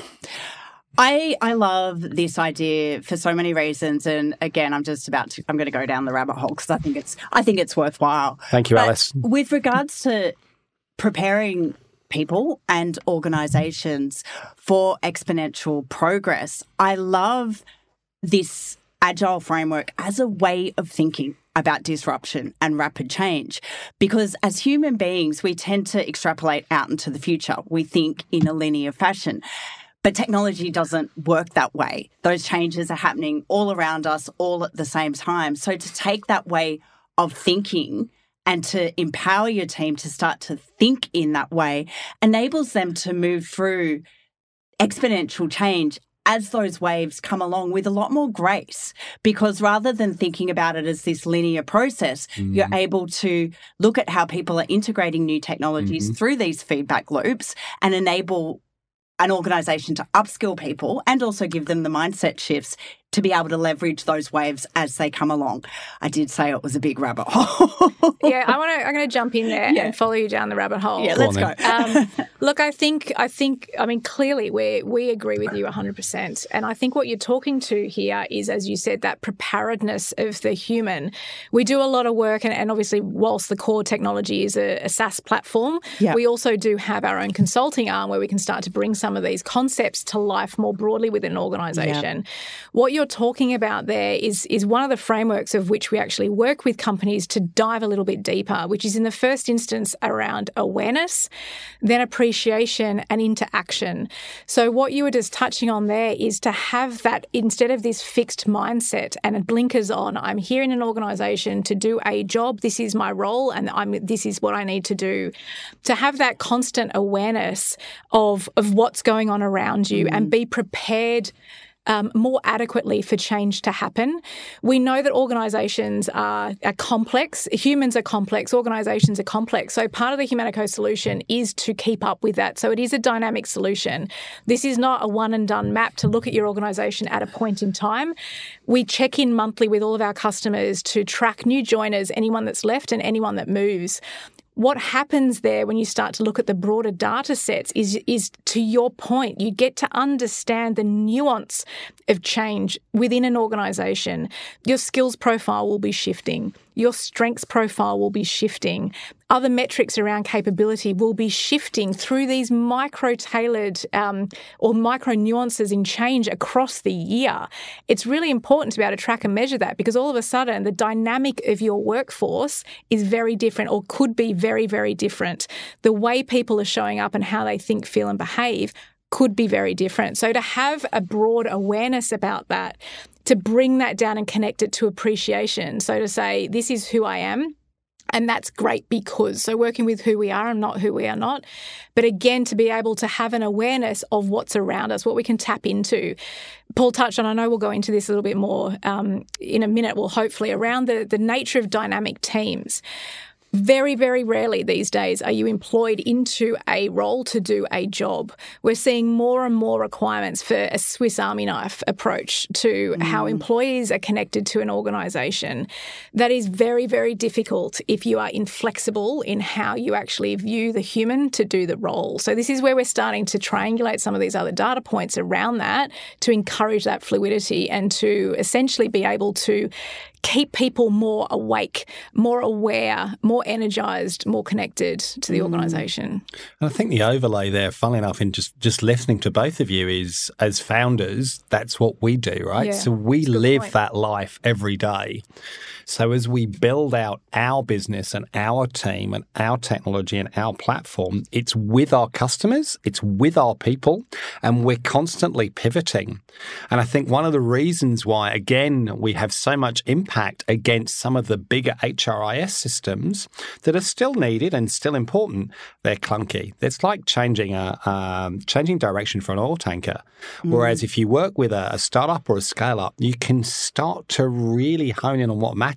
I love this idea for so many reasons, and again, I'm going to go down the rabbit hole because I think it's worthwhile. Thank you, Alice. With regards to preparing people and organizations for exponential progress, I love this agile framework as a way of thinking about disruption and rapid change, because as human beings, we tend to extrapolate out into the future. We think in a linear fashion. But technology doesn't work that way. Those changes are happening all around us, all at the same time. So to take that way of thinking and to empower your team to start to think in that way enables them to move through exponential change as those waves come along with a lot more grace, because rather than thinking about it as this linear process, you're able to look at how people are integrating new technologies through these feedback loops and enable an organisation to upskill people and also give them the mindset shifts to be able to leverage those waves as they come along. I did say it was a big rabbit hole. Yeah, I'm going to jump in there and follow you down the rabbit hole. Yeah, let's go. Look, I mean, clearly we agree with you 100%. And I think what you're talking to here is, as you said, that preparedness of the human. We do a lot of work, and obviously, whilst the core technology is a SaaS platform, we also do have our own consulting arm where we can start to bring some of these concepts to life more broadly within an organisation. What you're talking about there is one of the frameworks of which we actually work with companies to dive a little bit deeper, which is in the first instance around awareness, then appreciation, and into action. So what you were just touching on there is to have that, instead of this fixed mindset and blinkers on, I'm here in an organisation to do a job, this is my role, and this is what I need to do, to have that constant awareness of what's going on around you and be prepared more adequately for change to happen. We know that organisations are complex. Humans are complex. Organisations are complex. So part of the Humanico solution is to keep up with that. So it is a dynamic solution. This is not a one-and-done map to look at your organisation at a point in time. We check in monthly with all of our customers to track new joiners, anyone that's left and anyone that moves. What happens there when you start to look at the broader data sets is to your point, you get to understand the nuance of change within an organisation. Your skills profile will be shifting. Your strengths profile will be shifting. Other metrics around capability will be shifting through these micro-tailored or micro nuances in change across the year. It's really important to be able to track and measure that, because all of a sudden the dynamic of your workforce is very different, or could be very, very different. The way people are showing up and how they think, feel and behave could be very different. So to have a broad awareness about that, to bring that down and connect it to appreciation. So to say, this is who I am. And that's great because, so working with who we are and not who we are not. But again, to be able to have an awareness of what's around us, what we can tap into. Paul touched on, I know we'll go into this a little bit more in a minute, well, hopefully, around the nature of dynamic teams. Very, very rarely these days are you employed into a role to do a job. We're seeing more and more requirements for a Swiss Army knife approach to how employees are connected to an organisation. That is very, very difficult if you are inflexible in how you actually view the human to do the role. So this is where we're starting to triangulate some of these other data points around that to encourage that fluidity and to essentially be able to keep people more awake, more aware, more energised, more connected to the organisation. And I think the overlay there, funnily enough, in just listening to both of you is, as founders, that's what we do, right? Yeah, so we live that life every day. So as we build out our business and our team and our technology and our platform, it's with our customers, it's with our people, and we're constantly pivoting. And I think one of the reasons why, again, we have so much impact against some of the bigger HRIS systems that are still needed and still important, they're clunky. It's like changing direction for an oil tanker. Whereas if you work with a startup or a scale-up, you can start to really hone in on what matters.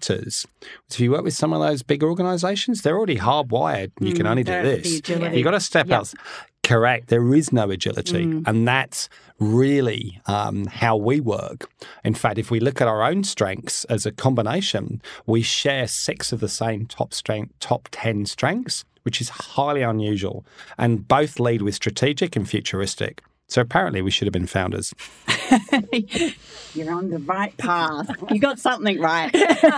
If you work with some of those big organizations, they're already hardwired. You can only do this. You've got to step out. Correct. There is no agility. And that's really how we work. In fact, if we look at our own strengths as a combination, we share 6 of the same top 10 strengths, which is highly unusual. And both lead with strategic and futuristic. So apparently we should have been founders. You're on the right path. You got something right.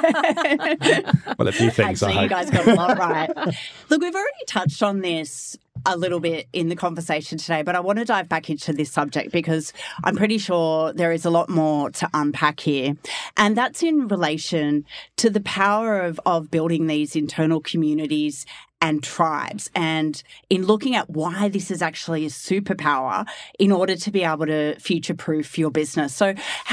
Well, a few things, Actually, you guys got a lot right. Look, we've already touched on this a little bit in the conversation today, but I want to dive back into this subject because I'm pretty sure there is a lot more to unpack here. And that's in relation to the power of building these internal communities and tribes, and in looking at why this is actually a superpower in order to be able to future-proof your business. So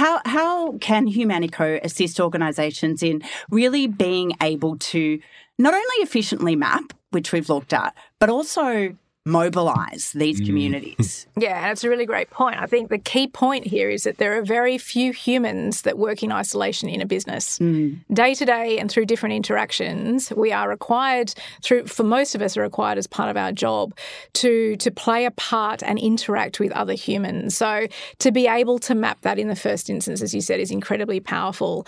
how can Humanico assist organisations in really being able to not only efficiently map, which we've looked at, but also mobilise these communities? Yeah, and it's a really great point. I think the key point here is that there are very few humans that work in isolation in a business. Day to day and through different interactions, we are required for most of us are required as part of our job to play a part and interact with other humans. So to be able to map that in the first instance, as you said, is incredibly powerful.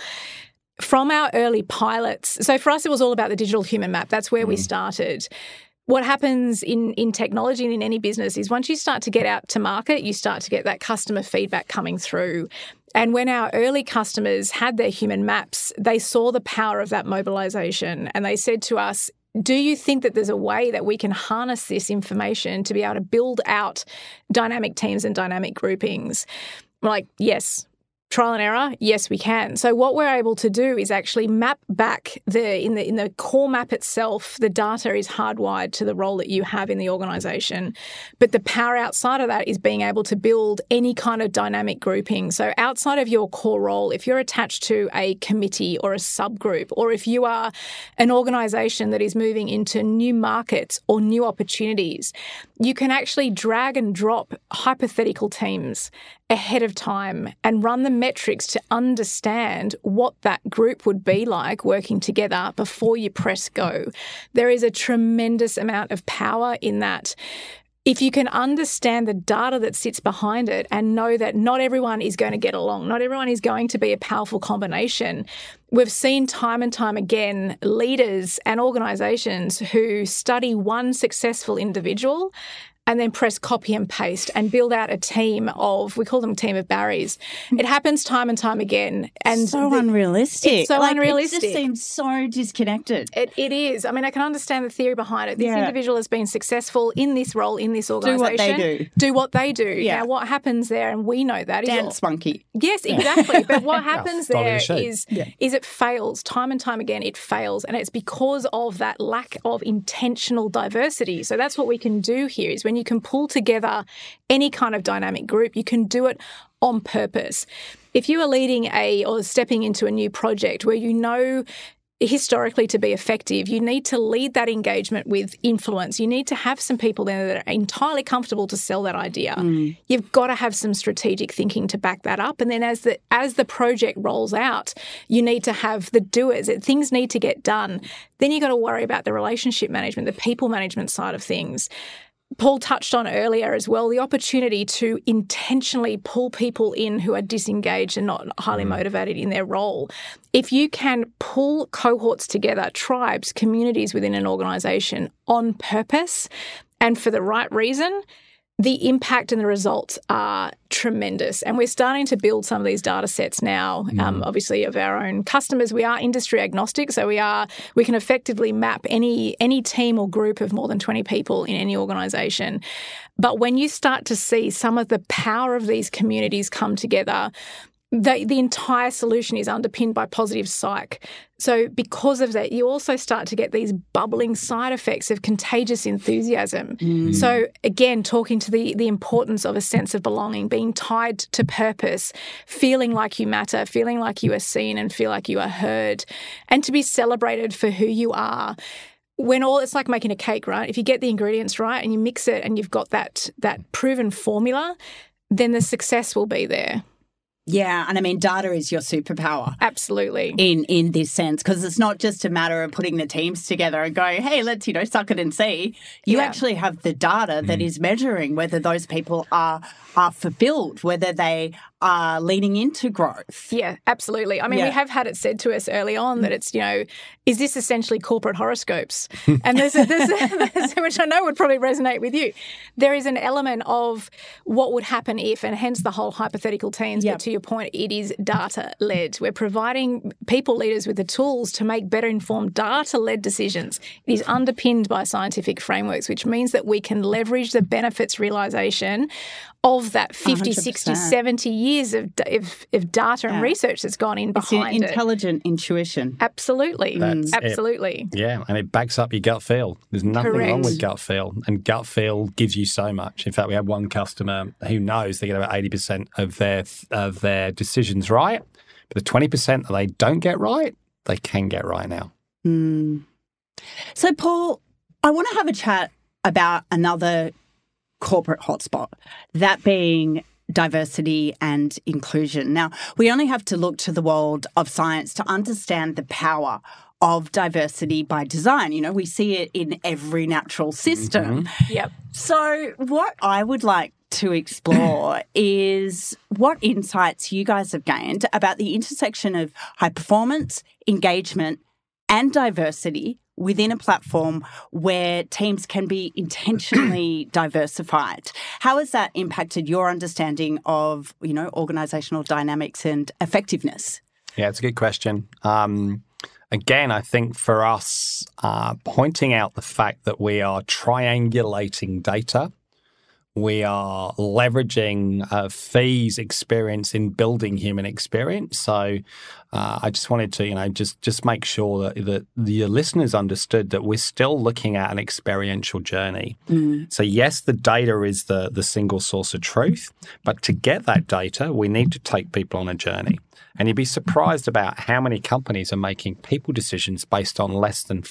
From our early pilots, so for us it was all about the digital human map. That's where we started. What happens in technology and in any business is once you start to get out to market, you start to get that customer feedback coming through. And when our early customers had their human maps, they saw the power of that mobilisation and they said to us, do you think that there's a way that we can harness this information to be able to build out dynamic teams and dynamic groupings? We're like, yes. Trial and error, yes, we can. So what we're able to do is actually map back in the core map itself. The data is hardwired to the role that you have in the organisation, but the power outside of that is being able to build any kind of dynamic grouping. So outside of your core role, if you're attached to a committee or a subgroup, or if you are an organisation that is moving into new markets or new opportunities, you can actually drag and drop hypothetical teams ahead of time and run the metrics to understand what that group would be like working together before you press go. There is a tremendous amount of power in that. If you can understand the data that sits behind it and know that not everyone is going to get along, not everyone is going to be a powerful combination. We've seen time and time again leaders and organisations who study one successful individual and then press copy and paste and build out a team of, we call them team of Barrys. It happens time and time again. And so unrealistic. It's so unrealistic. It just seems so disconnected. It is. I mean, I can understand the theory behind it. This individual has been successful in this role, in this organisation. Do what they do. Yeah. Now, what happens there, and we know that, Dance monkey. Yes, exactly. But what happens there is it fails. Time and time again, it fails. And it's because of that lack of intentional diversity. So that's what we can do here is when you can pull together any kind of dynamic group, you can do it on purpose. If you are leading or stepping into a new project where you know historically to be effective, you need to lead that engagement with influence. You need to have some people there that are entirely comfortable to sell that idea. You've got to have some strategic thinking to back that up. And then as the project rolls out, you need to have the doers. Things need to get done. Then you've got to worry about the relationship management, the people management side of things. Paul touched on earlier as well, the opportunity to intentionally pull people in who are disengaged and not highly motivated in their role. If you can pull cohorts together, tribes, communities within an organisation on purpose and for the right reason, the impact and the results are tremendous. And we're starting to build some of these data sets now, obviously of our own customers. We are industry agnostic, so we can effectively map any team or group of more than 20 people in any organisation. But when you start to see some of the power of these communities come together, the entire solution is underpinned by positive psych. So because of that, you also start to get these bubbling side effects of contagious enthusiasm. So again, talking to the importance of a sense of belonging, being tied to purpose, feeling like you matter, feeling like you are seen and feel like you are heard, and to be celebrated for who you are. It's like making a cake, right? If you get the ingredients right and you mix it and you've got that proven formula, then the success will be there. Yeah, and I mean, data is your superpower. Absolutely. In this sense, because it's not just a matter of putting the teams together and going, hey, let's, suck it and see. You actually have the data that is measuring whether those people are fulfilled, whether they are leaning into growth. Yeah, absolutely. I mean, we have had it said to us early on that it's, is this essentially corporate horoscopes? And there's which I know would probably resonate with you. There is an element of what would happen if, and hence the whole hypothetical teams, but to your point, it is data-led. We're providing people leaders with the tools to make better informed data-led decisions. It is underpinned by scientific frameworks, which means that we can leverage the benefits realisation of that 50, 100%. 60, 70 years of data and research that's gone in behind it. It's intelligent intuition. Absolutely. Absolutely. Yeah, and it backs up your gut feel. There's nothing wrong with gut feel, and gut feel gives you so much. In fact, we had one customer who knows they get about 80% of their decisions right, but the 20% that they don't get right, they can get right now. So, Paul, I want to have a chat about another corporate hotspot, that being diversity and inclusion. Now, we only have to look to the world of science to understand the power of diversity by design. We see it in every natural system. Yep. So what I would like to explore is what insights you guys have gained about the intersection of high performance, engagement, and diversity within a platform where teams can be intentionally diversified. How has that impacted your understanding of, organizational dynamics and effectiveness? Yeah, it's a good question. Again, I think for us, pointing out the fact that we are triangulating data, we are leveraging Fee's experience in building human experience. So I just wanted to, just make sure that the listeners understood that we're still looking at an experiential journey. So yes, the data is the single source of truth, but to get that data, we need to take people on a journey. And you'd be surprised about how many companies are making people decisions based on less than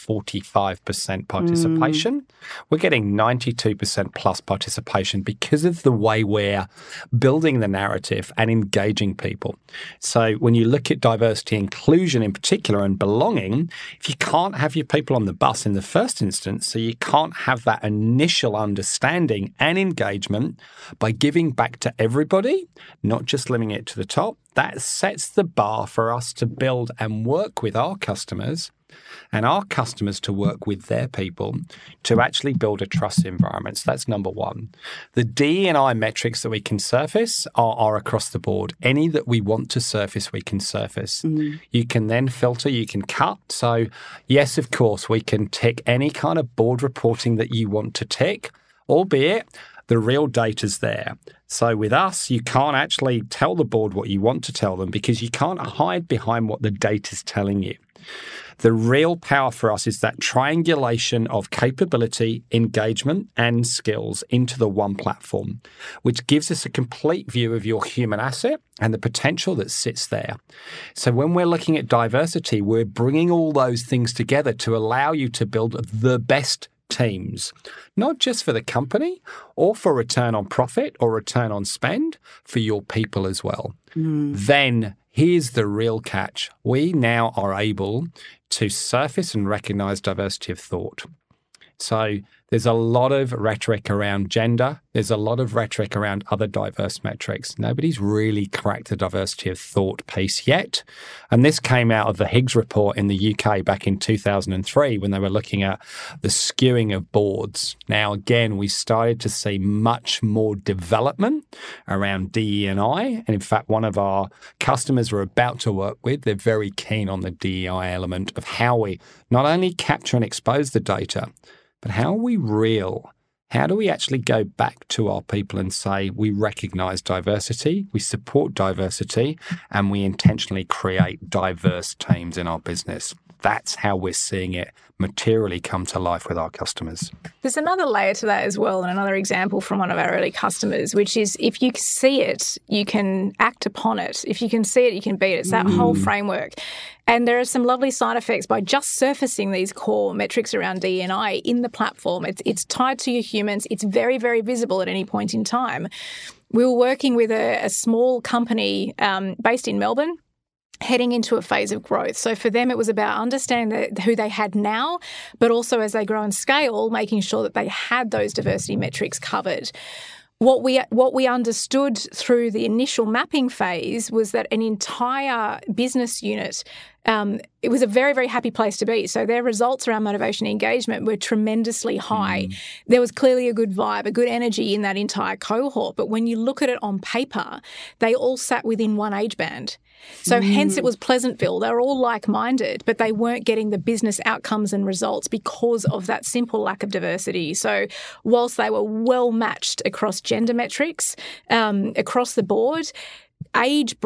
45% participation. We're getting 92% plus participation because of the way we're building the narrative and engaging people. So when you look at diversity, inclusion in particular, and belonging, if you can't have your people on the bus in the first instance, so you can't have that initial understanding and engagement by giving back to everybody, not just limiting it to the top, that sets the bar for us to build and work with our customers and our customers to work with their people to actually build a trust environment. So that's number one. The D&I metrics that we can surface are across the board. Any that we want to surface, we can surface. You can then filter, you can cut. So yes, of course, we can tick any kind of board reporting that you want to tick, albeit the real data's there. So with us, you can't actually tell the board what you want to tell them because you can't hide behind what the data's telling you. The real power for us is that triangulation of capability, engagement, and skills into the one platform, which gives us a complete view of your human asset and the potential that sits there. So when we're looking at diversity, we're bringing all those things together to allow you to build the best teams, not just for the company or for return on profit or return on spend, for your people as well. Then here's the real catch. We now are able to surface and recognize diversity of thought. So there's a lot of rhetoric around gender. There's a lot of rhetoric around other diverse metrics. Nobody's really cracked the diversity of thought piece yet. And this came out of the Higgs report in the UK back in 2003 when they were looking at the skewing of boards. Now, again, we started to see much more development around DE&I. And in fact, one of our customers we're about to work with, they're very keen on the DEI element of how we not only capture and expose the data, but how are we real? How do we actually go back to our people and say we recognize diversity, we support diversity, and we intentionally create diverse teams in our business? That's how we're seeing it materially come to life with our customers. There's another layer to that as well, and another example from one of our early customers, which is if you see it, you can act upon it. If you can see it, you can beat it. It's that whole framework. And there are some lovely side effects by just surfacing these core metrics around D&I in the platform. It's tied to your humans. It's very, very visible at any point in time. We were working with a small company based in Melbourne, heading into a phase of growth. So for them, it was about understanding who they had now, but also as they grow and scale, making sure that they had those diversity metrics covered. What we understood through the initial mapping phase was that an entire business unit, it was a very, very happy place to be. So their results around motivation and engagement were tremendously high. There was clearly a good vibe, a good energy in that entire cohort. But when you look at it on paper, they all sat within one age band. So hence it was Pleasantville. They were all like-minded, but they weren't getting the business outcomes and results because of that simple lack of diversity. So whilst they were well matched across gender metrics, across the board, age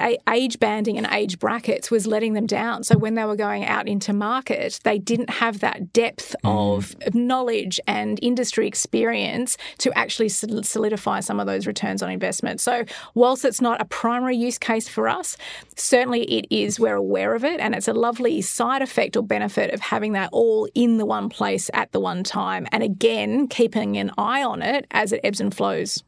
banding and age brackets was letting them down. So when they were going out into market, they didn't have that depth of knowledge and industry experience to actually solidify some of those returns on investment. So whilst it's not a primary use case for us, certainly it is, we're aware of it, and it's a lovely side effect or benefit of having that all in the one place at the one time. And again, keeping an eye on it as it ebbs and flows.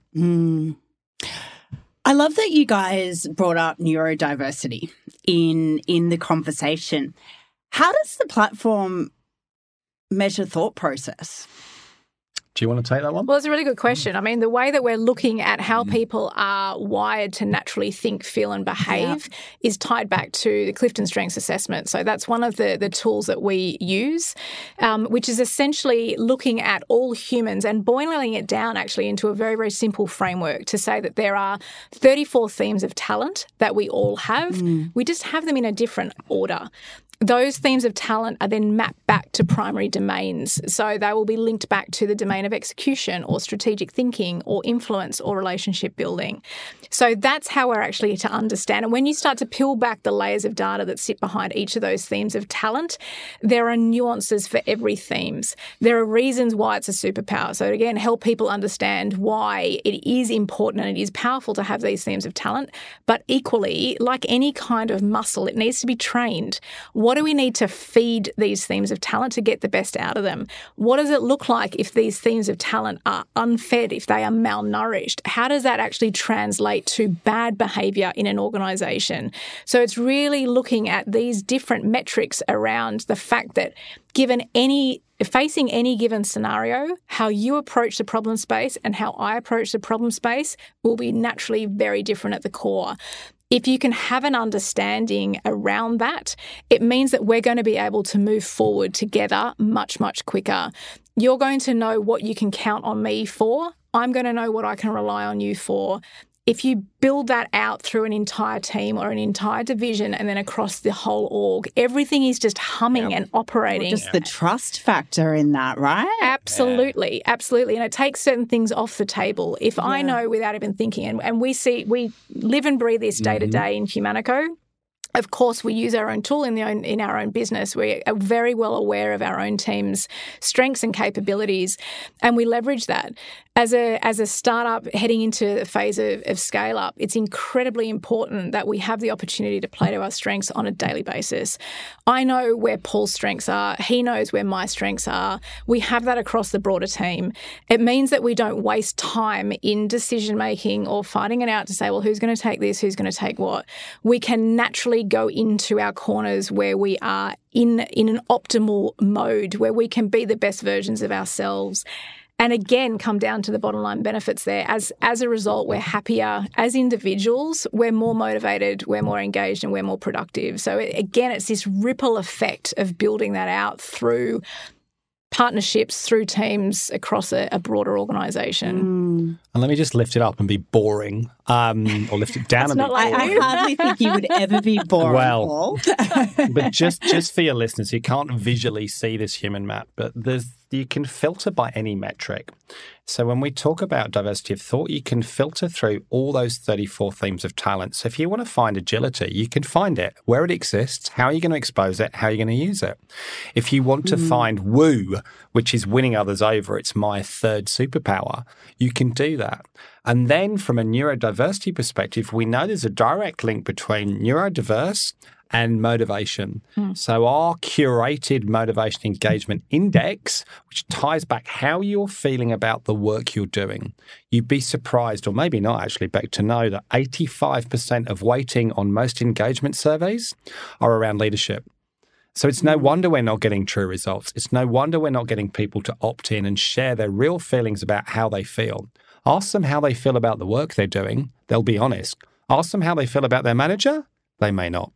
I love that you guys brought up neurodiversity in the conversation. How does the platform measure thought process? Do you want to take that one? Well, it's a really good question. I mean, the way that we're looking at how people are wired to naturally think, feel and behave is tied back to the Clifton Strengths Assessment. So that's one of the tools that we use, which is essentially looking at all humans and boiling it down actually into a very, very simple framework to say that there are 34 themes of talent that we all have. We just have them in a different order. Those themes of talent are then mapped back to primary domains. So they will be linked back to the domain of execution or strategic thinking or influence or relationship building. So that's how we're actually to understand. And when you start to peel back the layers of data that sit behind each of those themes of talent, there are nuances for every themes. There are reasons why it's a superpower. So again, help people understand why it is important and it is powerful to have these themes of talent. But equally, like any kind of muscle, it needs to be trained. What do we need to feed these themes of talent to get the best out of them? What does it look like if these themes of talent are unfed, if they are malnourished? How does that actually translate to bad behaviour in an organisation? So it's really looking at these different metrics around the fact that facing any given scenario, how you approach the problem space and how I approach the problem space will be naturally very different at the core. If you can have an understanding around that, it means that we're going to be able to move forward together much, much quicker. You're going to know what you can count on me for. I'm going to know what I can rely on you for. If you build that out through an entire team or an entire division and then across the whole org, everything is just humming and operating. Just the trust factor in that, right? Absolutely, absolutely. And it takes certain things off the table. If I know without even thinking, and we live and breathe this day to day in Humanico, Of course, we use our own tool in our own business. We are very well aware of our own team's strengths and capabilities, and we leverage that. As a startup heading into a phase of scale up, it's incredibly important that we have the opportunity to play to our strengths on a daily basis. I know where Paul's strengths are. He knows where my strengths are. We have that across the broader team. It means that we don't waste time in decision making or fighting it out to say, well, who's going to take this? Who's going to take what? We can naturally go into our corners where we are in an optimal mode, where we can be the best versions of ourselves. And again, come down to the bottom line benefits there. As a result, we're happier as individuals, we're more motivated, we're more engaged, and we're more productive. So again, it's this ripple effect of building that out through partnerships, through teams across a broader organisation. And let me just lift it up and be boring, or lift it down and be boring. I hardly think you would ever be boring, Paul. But just for your listeners, you can't visually see this human map, but you can filter by any metric. So when we talk about diversity of thought, you can filter through all those 34 themes of talent. So if you want to find agility, you can find it, where it exists, how are you going to expose it, how are you going to use it. If you want to find woo, which is winning others over, it's my third superpower, you can do that. And then from a neurodiversity perspective, we know there's a direct link between neurodiverse and motivation. So our curated motivation engagement index, which ties back how you're feeling about the work you're doing. You'd be surprised, or maybe not actually, Beck, to know that 85% of weighting on most engagement surveys are around leadership. So it's no wonder we're not getting true results. It's no wonder we're not getting people to opt in and share their real feelings about how they feel. Ask them how they feel about the work they're doing. They'll be honest. Ask them how they feel about their manager. They may not.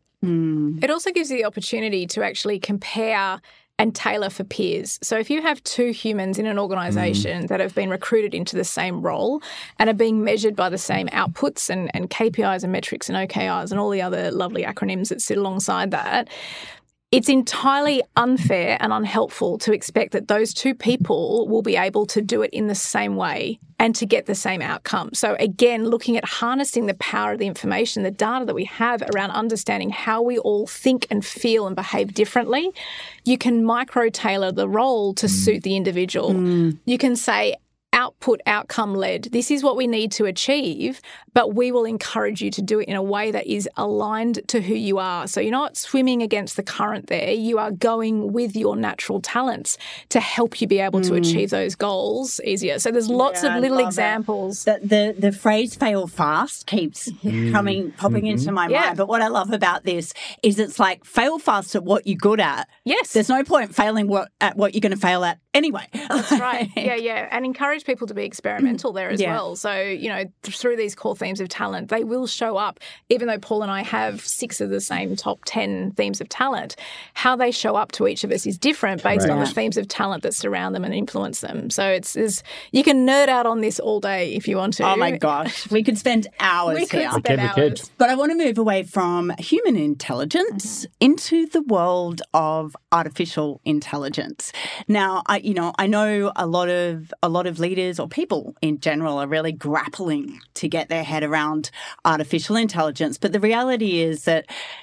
It also gives you the opportunity to actually compare and tailor for peers. So if you have two humans in an organisation that have been recruited into the same role and are being measured by the same outputs and KPIs and metrics and OKRs and all the other lovely acronyms that sit alongside that, it's entirely unfair and unhelpful to expect that those two people will be able to do it in the same way and to get the same outcome. So again, looking at harnessing the power of the information, the data that we have around understanding how we all think and feel and behave differently, you can micro-tailor the role to suit the individual. You can say, output, outcome led. This is what we need to achieve, but we will encourage you to do it in a way that is aligned to who you are. So you're not swimming against the current there. You are going with your natural talents to help you be able to achieve those goals easier. So there's lots of little examples. The phrase fail fast keeps popping into my mind. But what I love about this is it's like fail fast at what you're good at. Yes. There's no point failing at what you're going to fail at anyway. That's right. Yeah. And encourage people to be experimental there as well. So, through these core themes of talent, they will show up, even though Paul and I have 6 of the same top 10 themes of talent. How they show up to each of us is different based on the themes of talent that surround them and influence them. So it's you can nerd out on this all day if you want to. Oh my gosh, we could spend hours here. We could. But I want to move away from human intelligence into the world of artificial intelligence. Now, I know a lot of leaders or people in general are really grappling to get their head around artificial intelligence. But the reality is that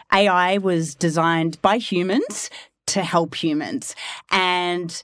AI was designed by humans to help humans. And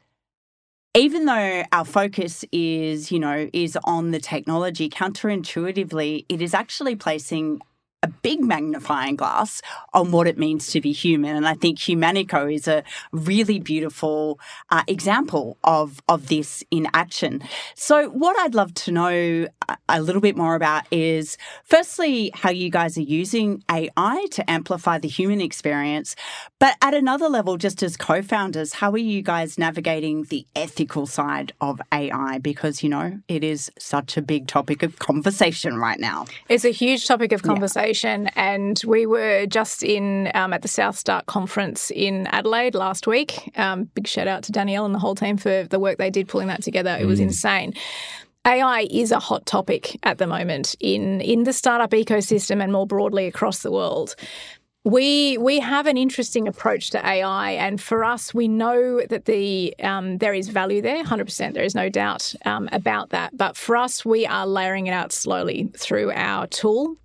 even though our focus is on the technology, counterintuitively, it is actually placing a big magnifying glass on what it means to be human. And I think Humanico is a really beautiful example of this in action. So what I'd love to know a little bit more about is, firstly, how you guys are using AI to amplify the human experience. But at another level, just as co-founders, how are you guys navigating the ethical side of AI? Because, it is such a big topic of conversation right now. It's a huge topic of conversation. And we were just at the South Start conference in Adelaide last week. Big shout out to Danielle and the whole team for the work they did pulling that together. It was insane. AI is a hot topic at the moment in the startup ecosystem and more broadly across the world. We have an interesting approach to AI, and for us, we know that there is value there, 100%. There is no doubt about that. But for us, we are layering it out slowly through our tool.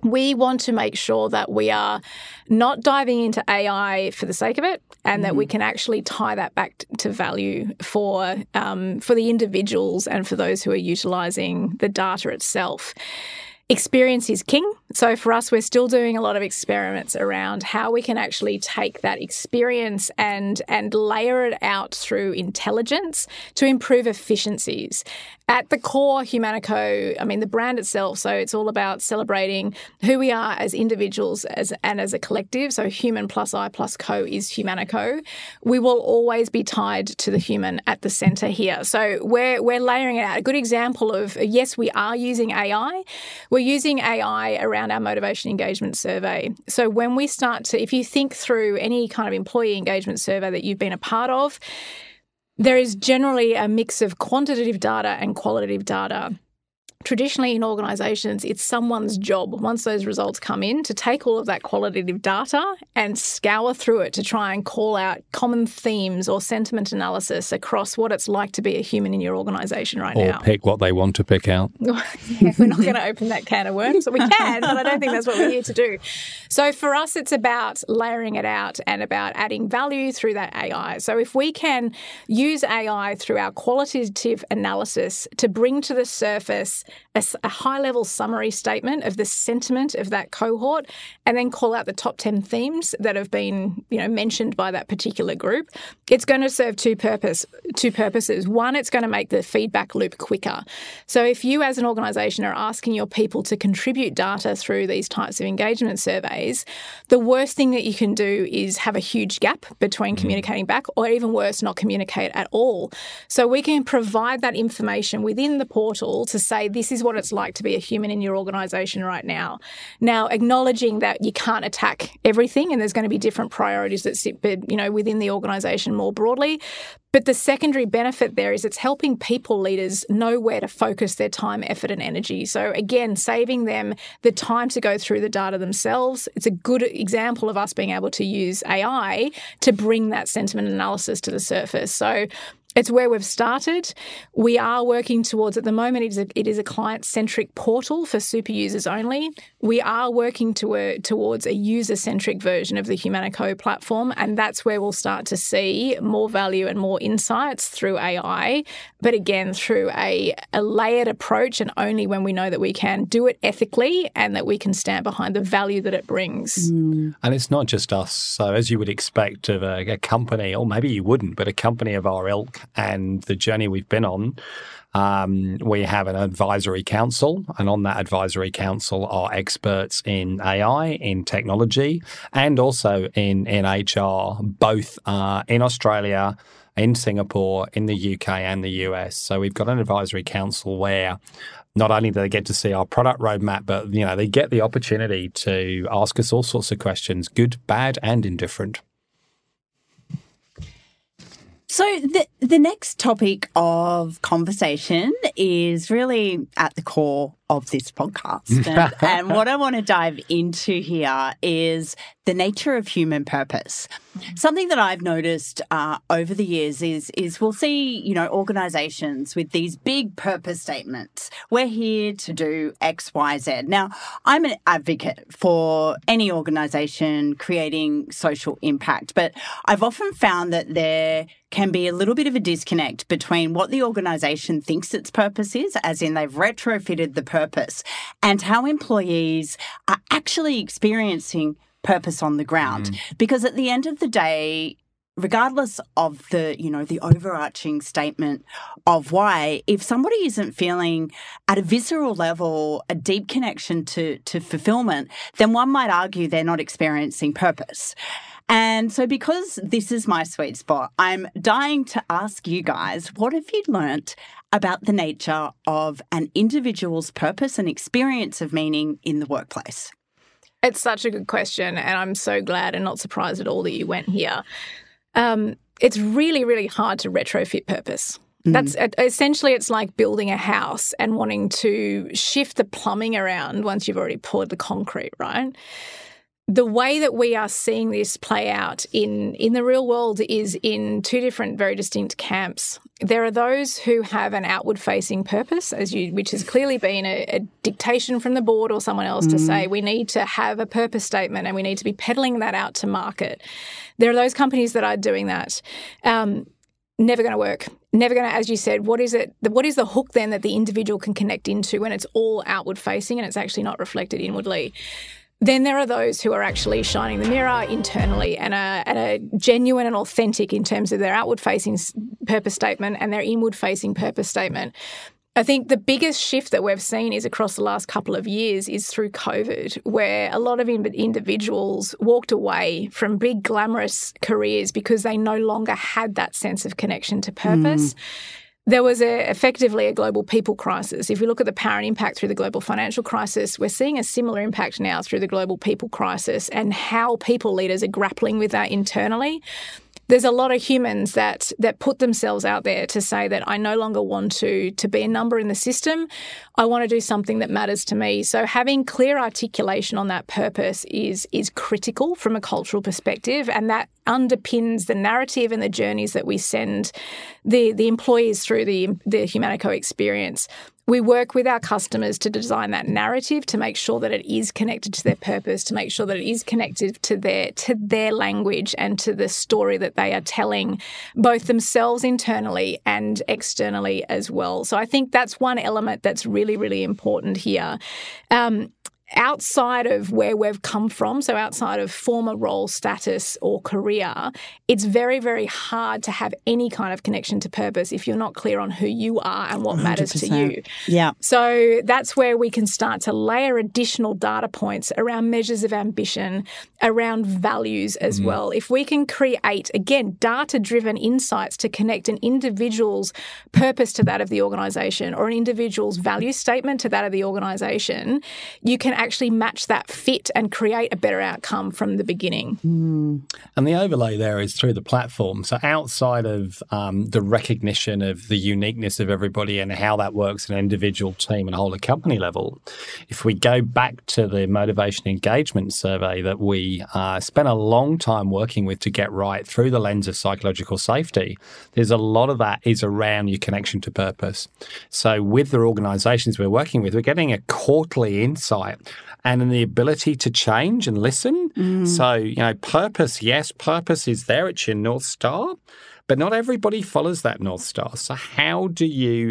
we want to make sure that we are not diving into AI for the sake of it, and that we can actually tie that back to value for the individuals and for those who are utilising the data itself. Experience is king. So for us, we're still doing a lot of experiments around how we can actually take that experience and layer it out through intelligence to improve efficiencies. At the core, Humanico, I mean, the brand itself, so it's all about celebrating who we are as individuals and as a collective. So human plus I plus co is Humanico. We will always be tied to the human at the centre here. So we're layering it out. A good example of, yes, we are using AI. We're using AI around our motivation engagement survey. So when we start to, if you think through any kind of employee engagement survey that you've been a part of, there is generally a mix of quantitative data and qualitative data. Traditionally in organisations, it's someone's job, once those results come in, to take all of that qualitative data and scour through it to try and call out common themes or sentiment analysis across what it's like to be a human in your organisation right now. Or pick what they want to pick out. Yeah, we're not going to open that can of worms. We can, but I don't think that's what we're here to do. So for us, it's about layering it out and about adding value through that AI. So if we can use AI through our qualitative analysis to bring to the surface a high-level summary statement of the sentiment of that cohort, and then call out the top 10 themes that have been, mentioned by that particular group, it's going to serve two purposes. One, it's going to make the feedback loop quicker. So if you as an organisation are asking your people to contribute data through these types of engagement surveys, the worst thing that you can do is have a huge gap between communicating back, or even worse, not communicate at all. So we can provide that information within the portal to say, this is what it's like to be a human in your organisation right now. Now, acknowledging that you can't attack everything and there's going to be different priorities that sit, within the organisation more broadly. But the secondary benefit there is it's helping people leaders know where to focus their time, effort and energy. So again, saving them the time to go through the data themselves. It's a good example of us being able to use AI to bring that sentiment analysis to the surface. So it's where we've started. We are working towards, at the moment, it is a client-centric portal for super users only. We are working towards a user-centric version of the Humanico platform, and that's where we'll start to see more value and more insights through AI, but again, through a layered approach, and only when we know that we can do it ethically and that we can stand behind the value that it brings. And it's not just us. So as you would expect of a company, or maybe you wouldn't, but a company of our ilk, and the journey we've been on, we have an advisory council, and on that advisory council are experts in AI, in technology, and also in HR, both in Australia, in Singapore, in the UK and the US. So we've got an advisory council where not only do they get to see our product roadmap, but they get the opportunity to ask us all sorts of questions, good, bad, and indifferent. So the next topic of conversation is really at the core of this podcast. And what I want to dive into here is the nature of human purpose. Something that I've noticed over the years is we'll see, organisations with these big purpose statements. We're here to do X, Y, Z. Now, I'm an advocate for any organisation creating social impact, but I've often found that there can be a little bit of a disconnect between what the organisation thinks its purpose is, as in they've retrofitted the purpose, and how employees are actually experiencing purpose on the ground. Because at the end of the day, regardless of the overarching statement of why, if somebody isn't feeling at a visceral level a deep connection to fulfillment, then one might argue they're not experiencing purpose. And so because this is my sweet spot, I'm dying to ask you guys, what have you learnt about the nature of an individual's purpose and experience of meaning in the workplace? It's such a good question, and I'm so glad and not surprised at all that you went here. It's really, really hard to retrofit purpose. That's essentially, it's like building a house and wanting to shift the plumbing around once you've already poured the concrete, right? the way that we are seeing this play out in the real world is in two different, very distinct camps. There are those who have an outward-facing purpose, which has clearly been a dictation from the board or someone else to say we need to have a purpose statement and we need to be peddling that out to market. There are those companies that are doing that. Never going to work. Never going to, as you said, what is it? What is the hook then that the individual can connect into when it's all outward-facing and it's actually not reflected inwardly? Then there are those who are actually shining the mirror internally and are genuine and authentic in terms of their outward-facing purpose statement and their inward-facing purpose statement. I think the biggest shift that we've seen is across the last couple of years is through COVID, where a lot of individuals walked away from big glamorous careers because they no longer had that sense of connection to purpose. There was effectively a global people crisis. If we look at the power and impact through the global financial crisis, we're seeing a similar impact now through the global people crisis and how people leaders are grappling with that internally. There's a lot of humans that put themselves out there to say that I no longer want to be a number in the system. I want to do something that matters to me. So having clear articulation on that purpose is critical from a cultural perspective, and that underpins the narrative and the journeys that we send the employees through the Humanico experience. We work with our customers to design that narrative to make sure that it is connected to their purpose, to make sure that it is connected to their language and to the story that they are telling, both themselves internally and externally as well. So I think that's one element that's really, really important here. Outside of where we've come from, so outside of former role status or career, it's very, very hard to have any kind of connection to purpose if you're not clear on who you are and what matters to you. Yeah. So that's where we can start to layer additional data points around measures of ambition, around values as well. If we can create, again, data-driven insights to connect an individual's purpose to that of the organisation or an individual's value statement to that of the organisation, you can actually match that fit and create a better outcome from the beginning. And the overlay there is through the platform. So outside of the recognition of the uniqueness of everybody and how that works in an individual team and whole of company level, if we go back to the motivation engagement survey that we spent a long time working with to get right through the lens of psychological safety, there's a lot of that is around your connection to purpose. So with the organisations we're working with, we're getting a quarterly insight and in the ability to change and listen. So, purpose, yes, purpose is there. It's your North Star, but not everybody follows that North Star. So how do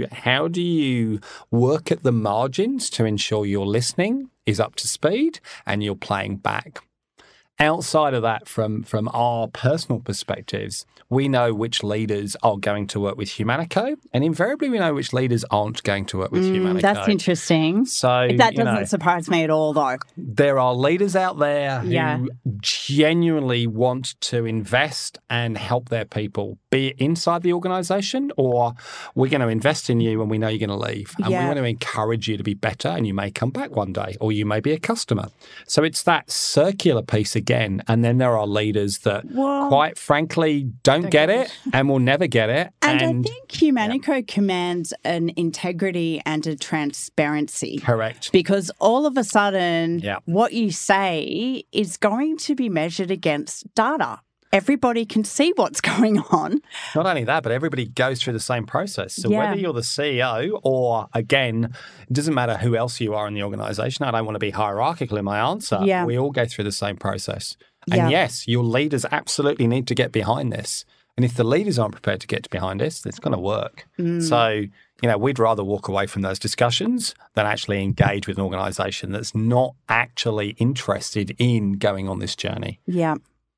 you work at the margins to ensure your listening is up to speed and you're playing back? Outside of that, from our personal perspectives, we know which leaders are going to work with Humanico, and invariably we know which leaders aren't going to work with Humanico. That's interesting. So that doesn't surprise me at all, though. There are leaders out there who genuinely want to invest and help their people, be it inside the organisation or we're going to invest in you and we know you're going to leave. And we want to encourage you to be better and you may come back one day or you may be a customer. So it's that circular piece again. And then there are leaders that, quite frankly, don't get it and will never get it. And I think Humanico commands an integrity and a transparency. Correct. Because all of a sudden, what you say is going to be measured against data. Everybody can see what's going on. Not only that, but everybody goes through the same process. So whether you're the CEO or, again, it doesn't matter who else you are in the organisation. I don't want to be hierarchical in my answer. Yeah. We all go through the same process. And yes, your leaders absolutely need to get behind this. And if the leaders aren't prepared to get behind this, it's going to work. So, we'd rather walk away from those discussions than actually engage with an organisation that's not actually interested in going on this journey. Yeah.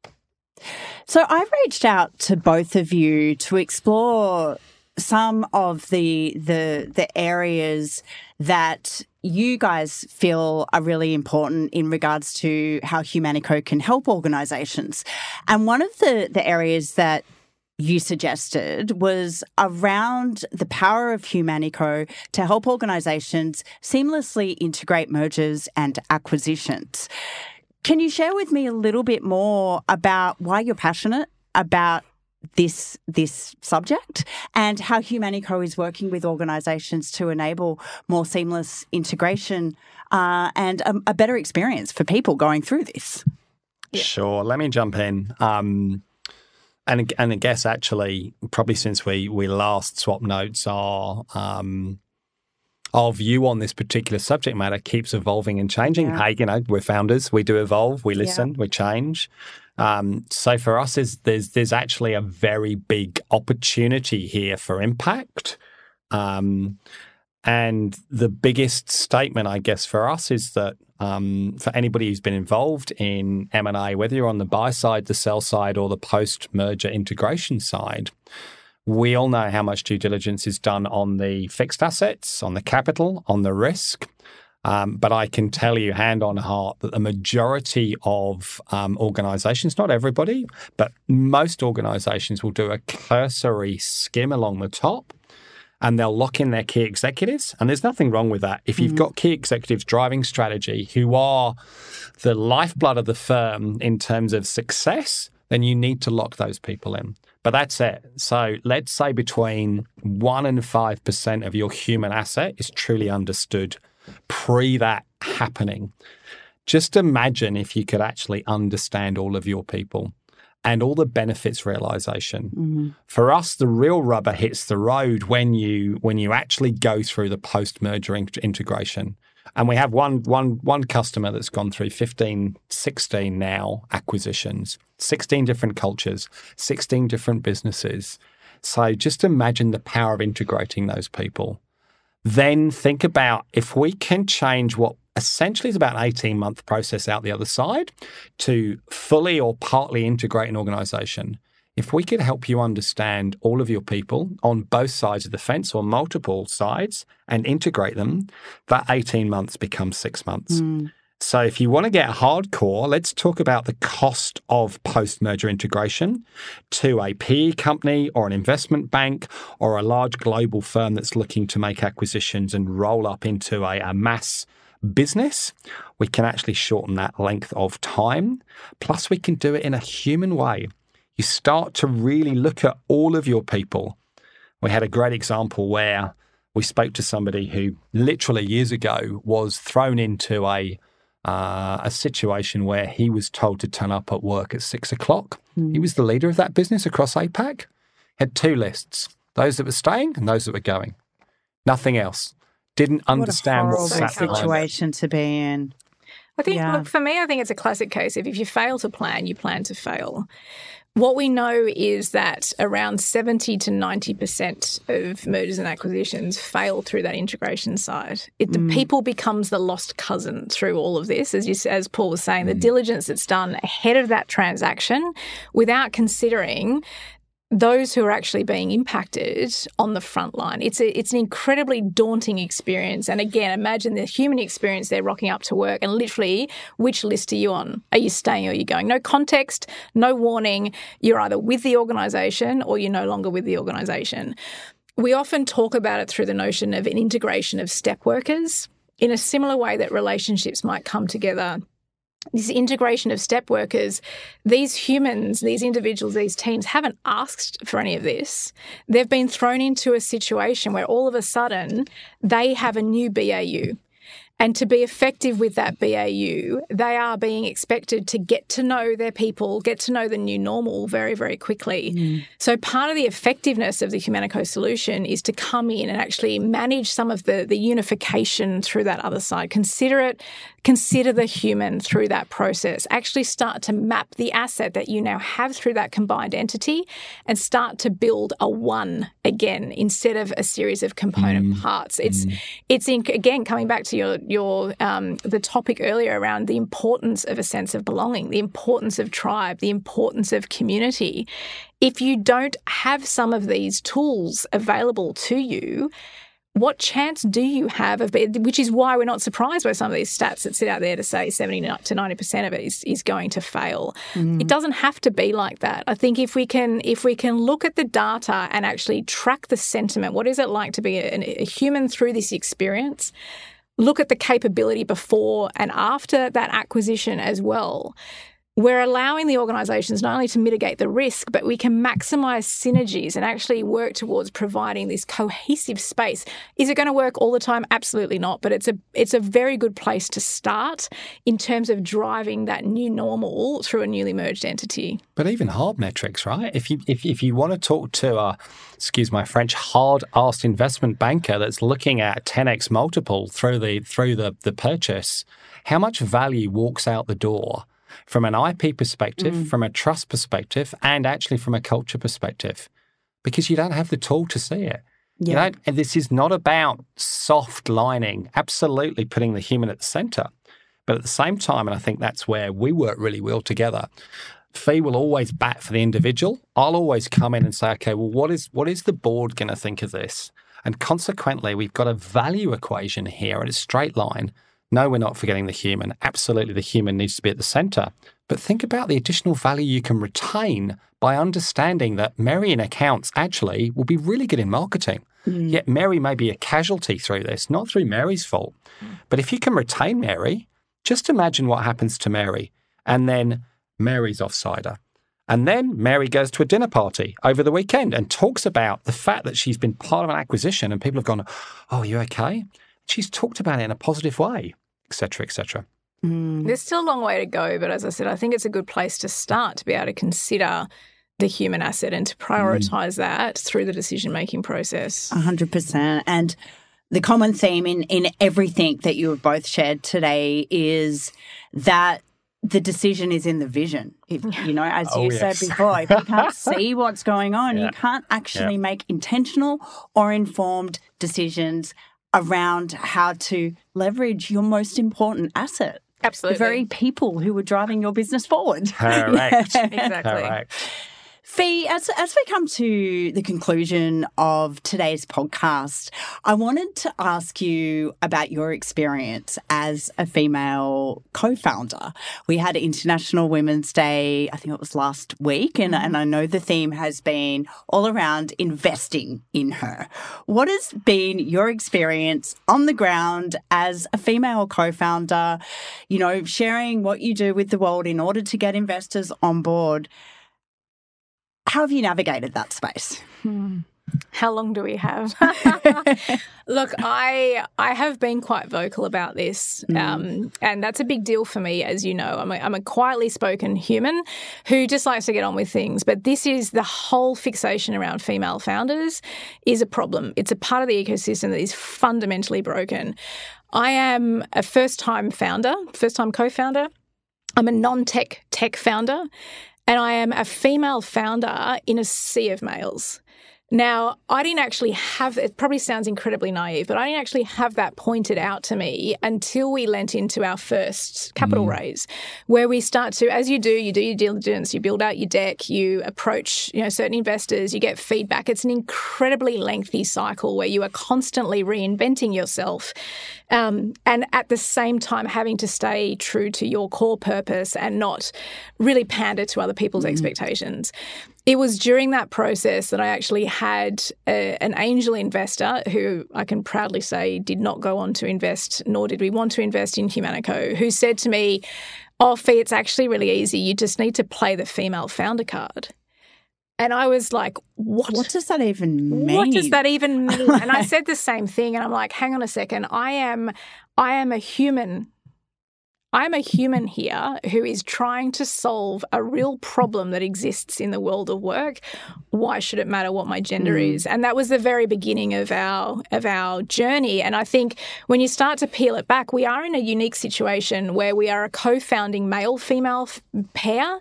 So I've reached out to both of you to explore some of the areas that you guys feel are really important in regards to how Humanico can help organisations. And one of the areas that you suggested was around the power of Humanico to help organisations seamlessly integrate mergers and acquisitions. Can you share with me a little bit more about why you're passionate about this subject and how Humanico is working with organisations to enable more seamless integration and a better experience for people going through this? Sure. Let me jump in. And I guess actually, probably since we last swapped notes, our view on this particular subject matter keeps evolving and changing. Yeah. Hey, we're founders. We do evolve. We listen. We change. So for us, there's actually a very big opportunity here for impact. And the biggest statement, I guess, for us is that for anybody who's been involved in M&A, whether you're on the buy side, the sell side, or the post-merger integration side, we all know how much due diligence is done on the fixed assets, on the capital, on the risk. But I can tell you hand on heart that the majority of organisations, not everybody, but most organisations will do a cursory skim along the top, and they'll lock in their key executives. And there's nothing wrong with that. If you've got key executives driving strategy who are the lifeblood of the firm in terms of success, then you need to lock those people in. But that's it. So let's say between 1% and 5% of your human asset is truly understood pre that happening. Just imagine if you could actually understand all of your people and all the benefits realization. For us, the real rubber hits the road when you actually go through the post-merger integration. And we have one customer that's gone through 15, 16 now acquisitions, 16 different cultures, 16 different businesses. So just imagine the power of integrating those people. Then think about if we can change what essentially is about an 18-month process out the other side to fully or partly integrate an organisation. If we could help you understand all of your people on both sides of the fence or multiple sides and integrate them, that 18 months becomes 6 months. So if you want to get hardcore, let's talk about the cost of post-merger integration to a PE company or an investment bank or a large global firm that's looking to make acquisitions and roll up into a mass business. We can actually shorten that length of time. Plus, we can do it in a human way. You start to really look at all of your people. We had a great example where we spoke to somebody who literally years ago was thrown into a situation where he was told to turn up at work at 6 o'clock. He was the leader of that business across APAC, had two lists, those that were staying and those that were going. Nothing else. Didn't understand what sat behind it. Situation to be in. I think, look, for me, I think it's a classic case of if you fail to plan, you plan to fail. What we know is that around 70 to 90% of mergers and acquisitions fail through that integration side. The people becomes the lost cousin through all of this, as Paul was saying, the diligence that's done ahead of that transaction without considering those who are actually being impacted on the front line. It's an incredibly daunting experience. And again, imagine the human experience. They're rocking up to work and literally, which list are you on? Are you staying or are you going? No context, no warning. You're either with the organisation or you're no longer with the organisation. We often talk about it through the notion of an integration of step workers in a similar way that relationships might come together. This integration of step workers, these humans, these individuals, these teams haven't asked for any of this. They've been thrown into a situation where all of a sudden they have a new BAU. And to be effective with that BAU, they are being expected to get to know their people, get to know the new normal very, very quickly. So part of the effectiveness of the Humanico solution is to come in and actually manage some of the unification through that other side. Consider the human through that process. Actually start to map the asset that you now have through that combined entity and start to build a one again instead of a series of component parts. Again, coming back to the topic earlier around the importance of a sense of belonging, the importance of tribe, the importance of community. If you don't have some of these tools available to you, what chance do you have of, which is why we're not surprised by some of these stats that sit out there to say 70 to 90% of it is going to fail. It doesn't have to be like that. I think if we can look at the data and actually track the sentiment, what is it like to be a human through this experience? Look at the capability before and after that acquisition as well. we're allowing the organisations not only to mitigate the risk, but we can maximise synergies and actually work towards providing this cohesive space. Is it going to work all the time? Absolutely not. But it's a very good place to start in terms of driving that new normal through a newly merged entity. But even hard metrics, right? If you want to talk to a, excuse my French, hard-arsed investment banker that's looking at 10x multiple through the purchase, how much value walks out the door from an IP perspective, from a trust perspective, and actually from a culture perspective, because you don't have the tool to see it. Yeah. And this is not about soft lining, absolutely putting the human at the center. But at the same time, and I think that's where we work really well together, Fee will always bat for the individual. I'll always come in and say, okay, well, what is the board going to think of this? And consequently, we've got a value equation here, and it's straight line. No, we're not forgetting the human. Absolutely, the human needs to be at the center. But think about the additional value you can retain by understanding that Mary in accounts actually will be really good in marketing. Yet Mary may be a casualty through this, not through Mary's fault. But if you can retain Mary, just imagine what happens to Mary. And then Mary's offsider. And then Mary goes to a dinner party over the weekend and talks about the fact that she's been part of an acquisition, and people have gone, oh, are you okay? She's talked about it in a positive way, et cetera, et cetera. There's still a long way to go, but as I said, I think it's a good place to start to be able to consider the human asset and to prioritise that through the decision-making process. 100%. And the common theme in everything that you have both shared today is that the decision is in the vision. If, as you said before, if you can't see what's going on, you can't actually make intentional or informed decisions around how to leverage your most important asset. Absolutely. The very people who are driving your business forward. Correct. Exactly. Correct. Fee, as we come to the conclusion of today's podcast, I wanted to ask you about your experience as a female co-founder. We had International Women's Day, I think it was last week, and I know the theme has been all around investing in her. What has been your experience on the ground as a female co-founder, sharing what you do with the world in order to get investors on board? How have you navigated that space? How long do we have? Look, I have been quite vocal about this, and that's a big deal for me, as you know. I'm a quietly spoken human who just likes to get on with things, but this is the whole fixation around female founders is a problem. It's a part of the ecosystem that is fundamentally broken. I am a first-time co-founder. I'm a non-tech tech founder. And I am a female founder in a sea of males. Now, I didn't actually have, it probably sounds incredibly naive, but I didn't actually have that pointed out to me until we lent into our first capital raise, where we start to, as you do your diligence, you build out your deck, you approach certain investors, you get feedback. It's an incredibly lengthy cycle where you are constantly reinventing yourself and at the same time having to stay true to your core purpose and not really pander to other people's expectations. It was during that process that I actually had an angel investor who I can proudly say did not go on to invest, nor did we want to invest in Humanico, who said to me, oh, Fee, it's actually really easy. You just need to play the female founder card. And I was like, what? What does that even mean? What does that even mean? And I said the same thing. And I'm like, hang on a second. I am a human. I'm a human here who is trying to solve a real problem that exists in the world of work. Why should it matter what my gender is? And that was the very beginning of our journey. And I think when you start to peel it back, we are in a unique situation where we are a co-founding male-female pair.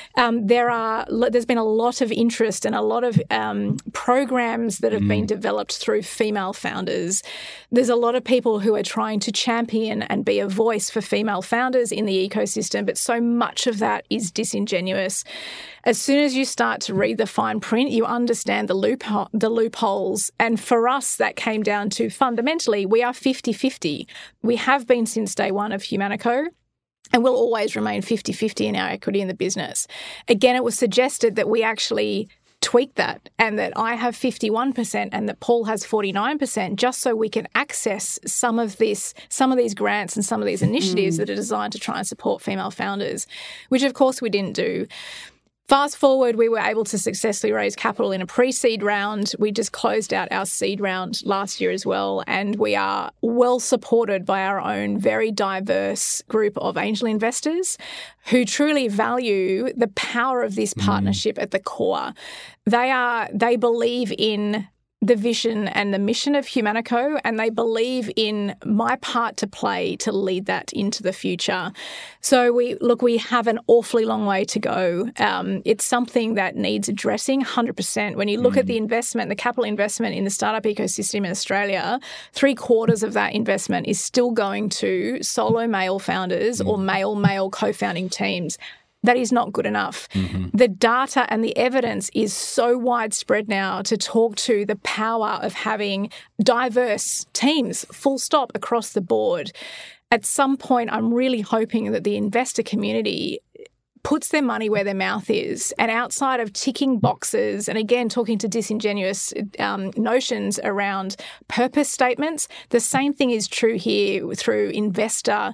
There's been a lot of interest and a lot of programs that have been developed through female founders. There's a lot of people who are trying to champion and be a voice for female founders in the ecosystem, but so much of that is disingenuous. As soon as you start to read the fine print, you understand the loopholes. And for us, that came down to fundamentally, we are 50-50. We have been since day one of Humanico. And we'll always remain 50-50 in our equity in the business. Again, it was suggested that we actually tweak that, and that I have 51% and that Paul has 49%, just so we can access some of these grants and some of these initiatives that are designed to try and support female founders, which of course we didn't do. Fast forward, we were able to successfully raise capital in a pre-seed round. We just closed out our seed round last year as well, and we are well supported by our own very diverse group of angel investors who truly value the power of this partnership at the core. They believe in the vision and the mission of Humanico, and they believe in my part to play to lead that into the future. So we have an awfully long way to go. It's something that needs addressing 100%. When you look at the investment, the capital investment in the startup ecosystem in Australia, 3/4 of that investment is still going to solo male founders or male co-founding teams. That is not good enough. The data and the evidence is so widespread now to talk to the power of having diverse teams, full stop, across the board. At some point, I'm really hoping that the investor community puts their money where their mouth is, and outside of ticking boxes and, again, talking to disingenuous notions around purpose statements, the same thing is true here through investor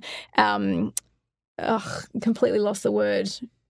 completely lost the word.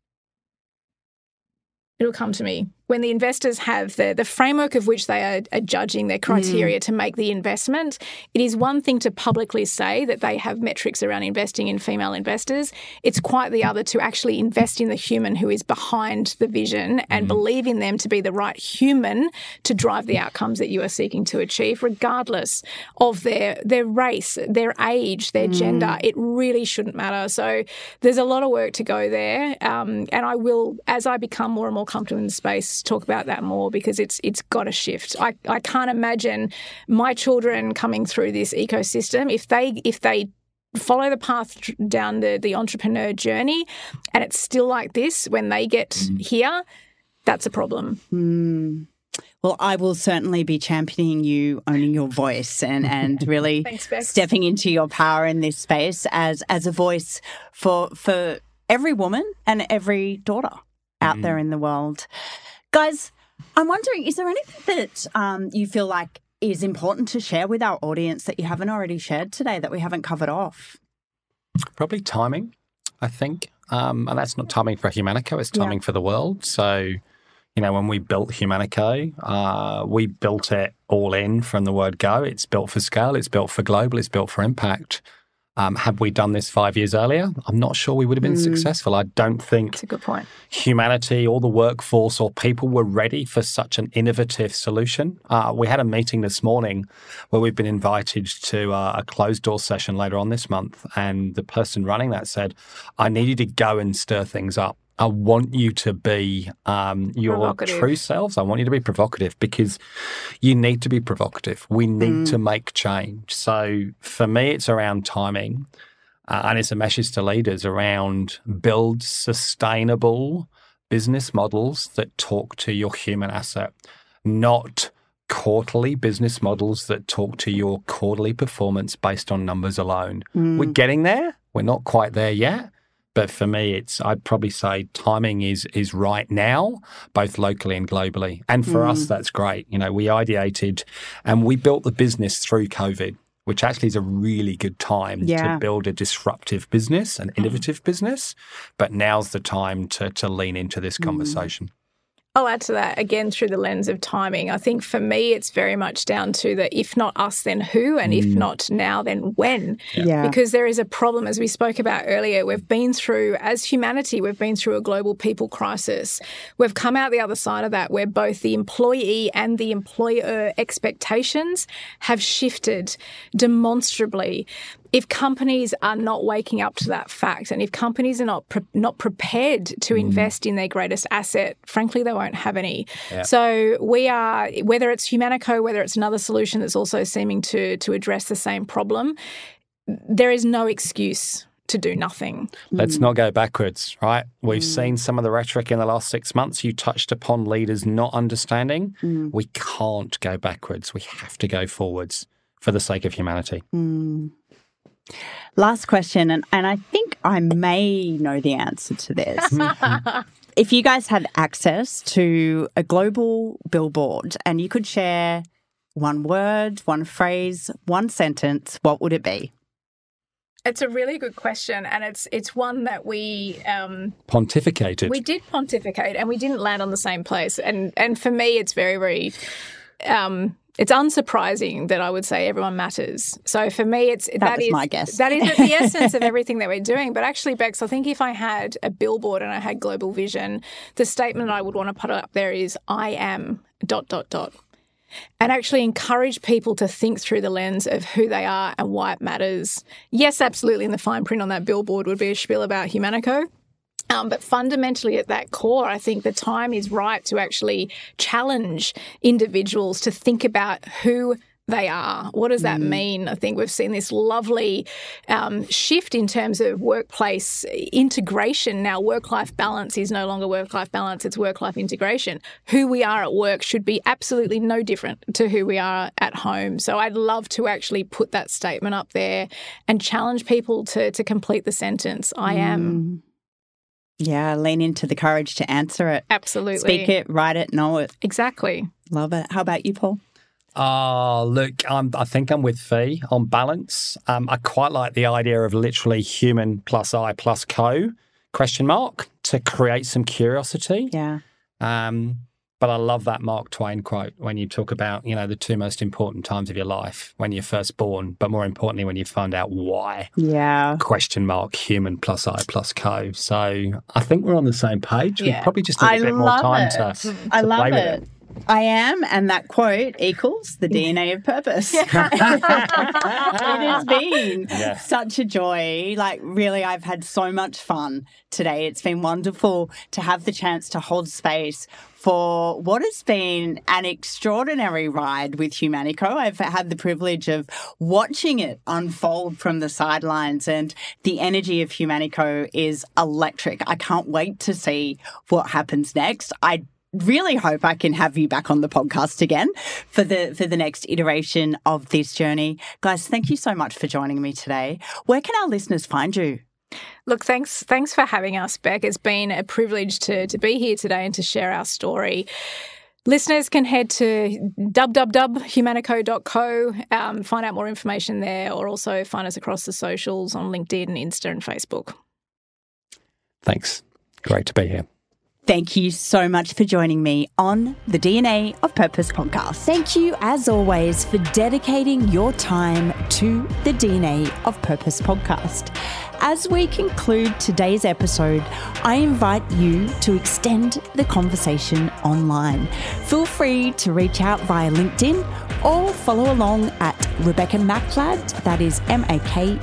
It'll come to me. When the investors have the framework of which they are judging their criteria to make the investment, it is one thing to publicly say that they have metrics around investing in female investors. It's quite the other to actually invest in the human who is behind the vision and believe in them to be the right human to drive the outcomes that you are seeking to achieve, regardless of their race, their age, their gender. It really shouldn't matter. So there's a lot of work to go there. And I will, as I become more and more comfortable in the space, talk about that more, because it's got to shift. I can't imagine my children coming through this ecosystem if they follow the path down the entrepreneur journey and it's still like this when they get here. That's a problem. Well, I will certainly be championing you, owning your voice and really stepping into your power in this space as a voice for every woman and every daughter out there in the world. Guys, I'm wondering, is there anything that you feel like is important to share with our audience that you haven't already shared today that we haven't covered off? Probably timing, I think. And that's not timing for Humanico, it's timing for the world. So, when we built Humanico, we built it all in from the word go. It's built for scale, it's built for global, it's built for impact. Had we done this 5 years earlier, I'm not sure we would have been successful. I don't think That's a good point. Humanity or the workforce or people were ready for such an innovative solution. We had a meeting this morning where we've been invited to a closed-door session later on this month, and the person running that said, I need you to go and stir things up. I want you to be your true selves. I want you to be provocative, because you need to be provocative. We need to make change. So for me, it's around timing, and it's a message to leaders around build sustainable business models that talk to your human asset, not quarterly business models that talk to your quarterly performance based on numbers alone. We're getting there. We're not quite there yet. But for me, I'd probably say timing is right now, both locally and globally. And for us, that's great. We ideated and we built the business through COVID, which actually is a really good time to build a disruptive business, an innovative business. But now's the time to lean into this conversation. I'll add to that, again, through the lens of timing. I think for me, it's very much down to the if not us, then who? And if not now, then when? Yeah. Because there is a problem, as we spoke about earlier. We've been through, as humanity, we've been through a global people crisis. We've come out the other side of that, where both the employee and the employer expectations have shifted demonstrably. If companies are not waking up to that fact, and if companies are not prepared to invest in their greatest asset, frankly, they won't have any. Yeah. So we are, whether it's Humanico, whether it's another solution that's also seeming to address the same problem, there is no excuse to do nothing. Let's not go backwards, right? We've seen some of the rhetoric in the last 6 months. You touched upon leaders not understanding. We can't go backwards. We have to go forwards for the sake of humanity. Last question, and I think I may know the answer to this. If you guys had access to a global billboard and you could share one word, one phrase, one sentence, what would it be? It's a really good question, and it's one that we pontificated. We did pontificate, and we didn't land on the same place. And for me, it's very, very it's unsurprising that I would say everyone matters. So for me, that is my guess. That is the essence of everything that we're doing. But actually, Bex, I think if I had a billboard and I had global vision, the statement I would want to put up there is "I am ... and actually encourage people to think through the lens of who they are and why it matters. Yes, absolutely, in the fine print on that billboard would be a spiel about Humanico. But fundamentally at that core, I think the time is right to actually challenge individuals to think about who they are. What does that mean? I think we've seen this lovely shift in terms of workplace integration. Now, work-life balance is no longer work-life balance, it's work-life integration. Who we are at work should be absolutely no different to who we are at home. So I'd love to actually put that statement up there and challenge people to complete the sentence, I am. Yeah, lean into the courage to answer it. Absolutely. Speak it, write it, know it. Exactly. Love it. How about you, Paul? Look, I think I'm with Fee on balance. I quite like the idea of literally human plus I plus co, ? To create some curiosity. Yeah. But I love that Mark Twain quote when you talk about, the two most important times of your life, when you're first born, but more importantly, when you find out why. Yeah. ? Human plus I plus co. So I think we're on the same page. Yeah. We probably just need a bit more time to I love play with it. I am, and that quote equals the DNA of purpose. It has been such a joy. Like, really, I've had so much fun today. It's been wonderful to have the chance to hold space for what has been an extraordinary ride with Humanico. I've had the privilege of watching it unfold from the sidelines, and the energy of Humanico is electric. I can't wait to see what happens next. I really hope I can have you back on the podcast again for the next iteration of this journey. Guys, thank you so much for joining me today. Where can our listeners find you? Look, thanks for having us, Beck. It's been a privilege to be here today and to share our story. Listeners can head to www.humanico.co, find out more information there, or also find us across the socials on LinkedIn, Insta and Facebook. Thanks. Great to be here. Thank you so much for joining me on the DNA of Purpose podcast. Thank you, as always, for dedicating your time to the DNA of Purpose podcast. As we conclude today's episode, I invite you to extend the conversation online. Feel free to reach out via LinkedIn or follow along at Rebecca Maclad, that is MAKLAD,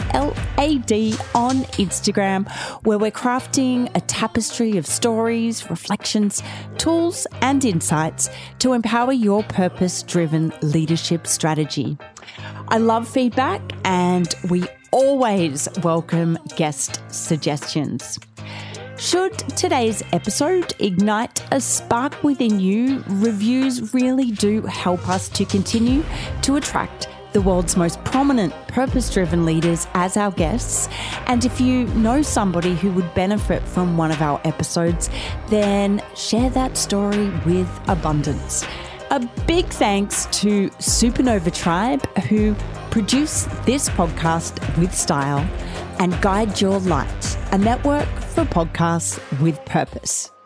on Instagram, where we're crafting a tapestry of stories, reflections, tools, and insights to empower your purpose-driven leadership strategy. I love feedback, and we always welcome guest suggestions. Should today's episode ignite a spark within you, reviews really do help us to continue to attract the world's most prominent purpose-driven leaders as our guests. And if you know somebody who would benefit from one of our episodes, then share that story with abundance. A big thanks to Supernova Tribe, who produce this podcast with style, and Guide Your Light, a network for podcasts with purpose.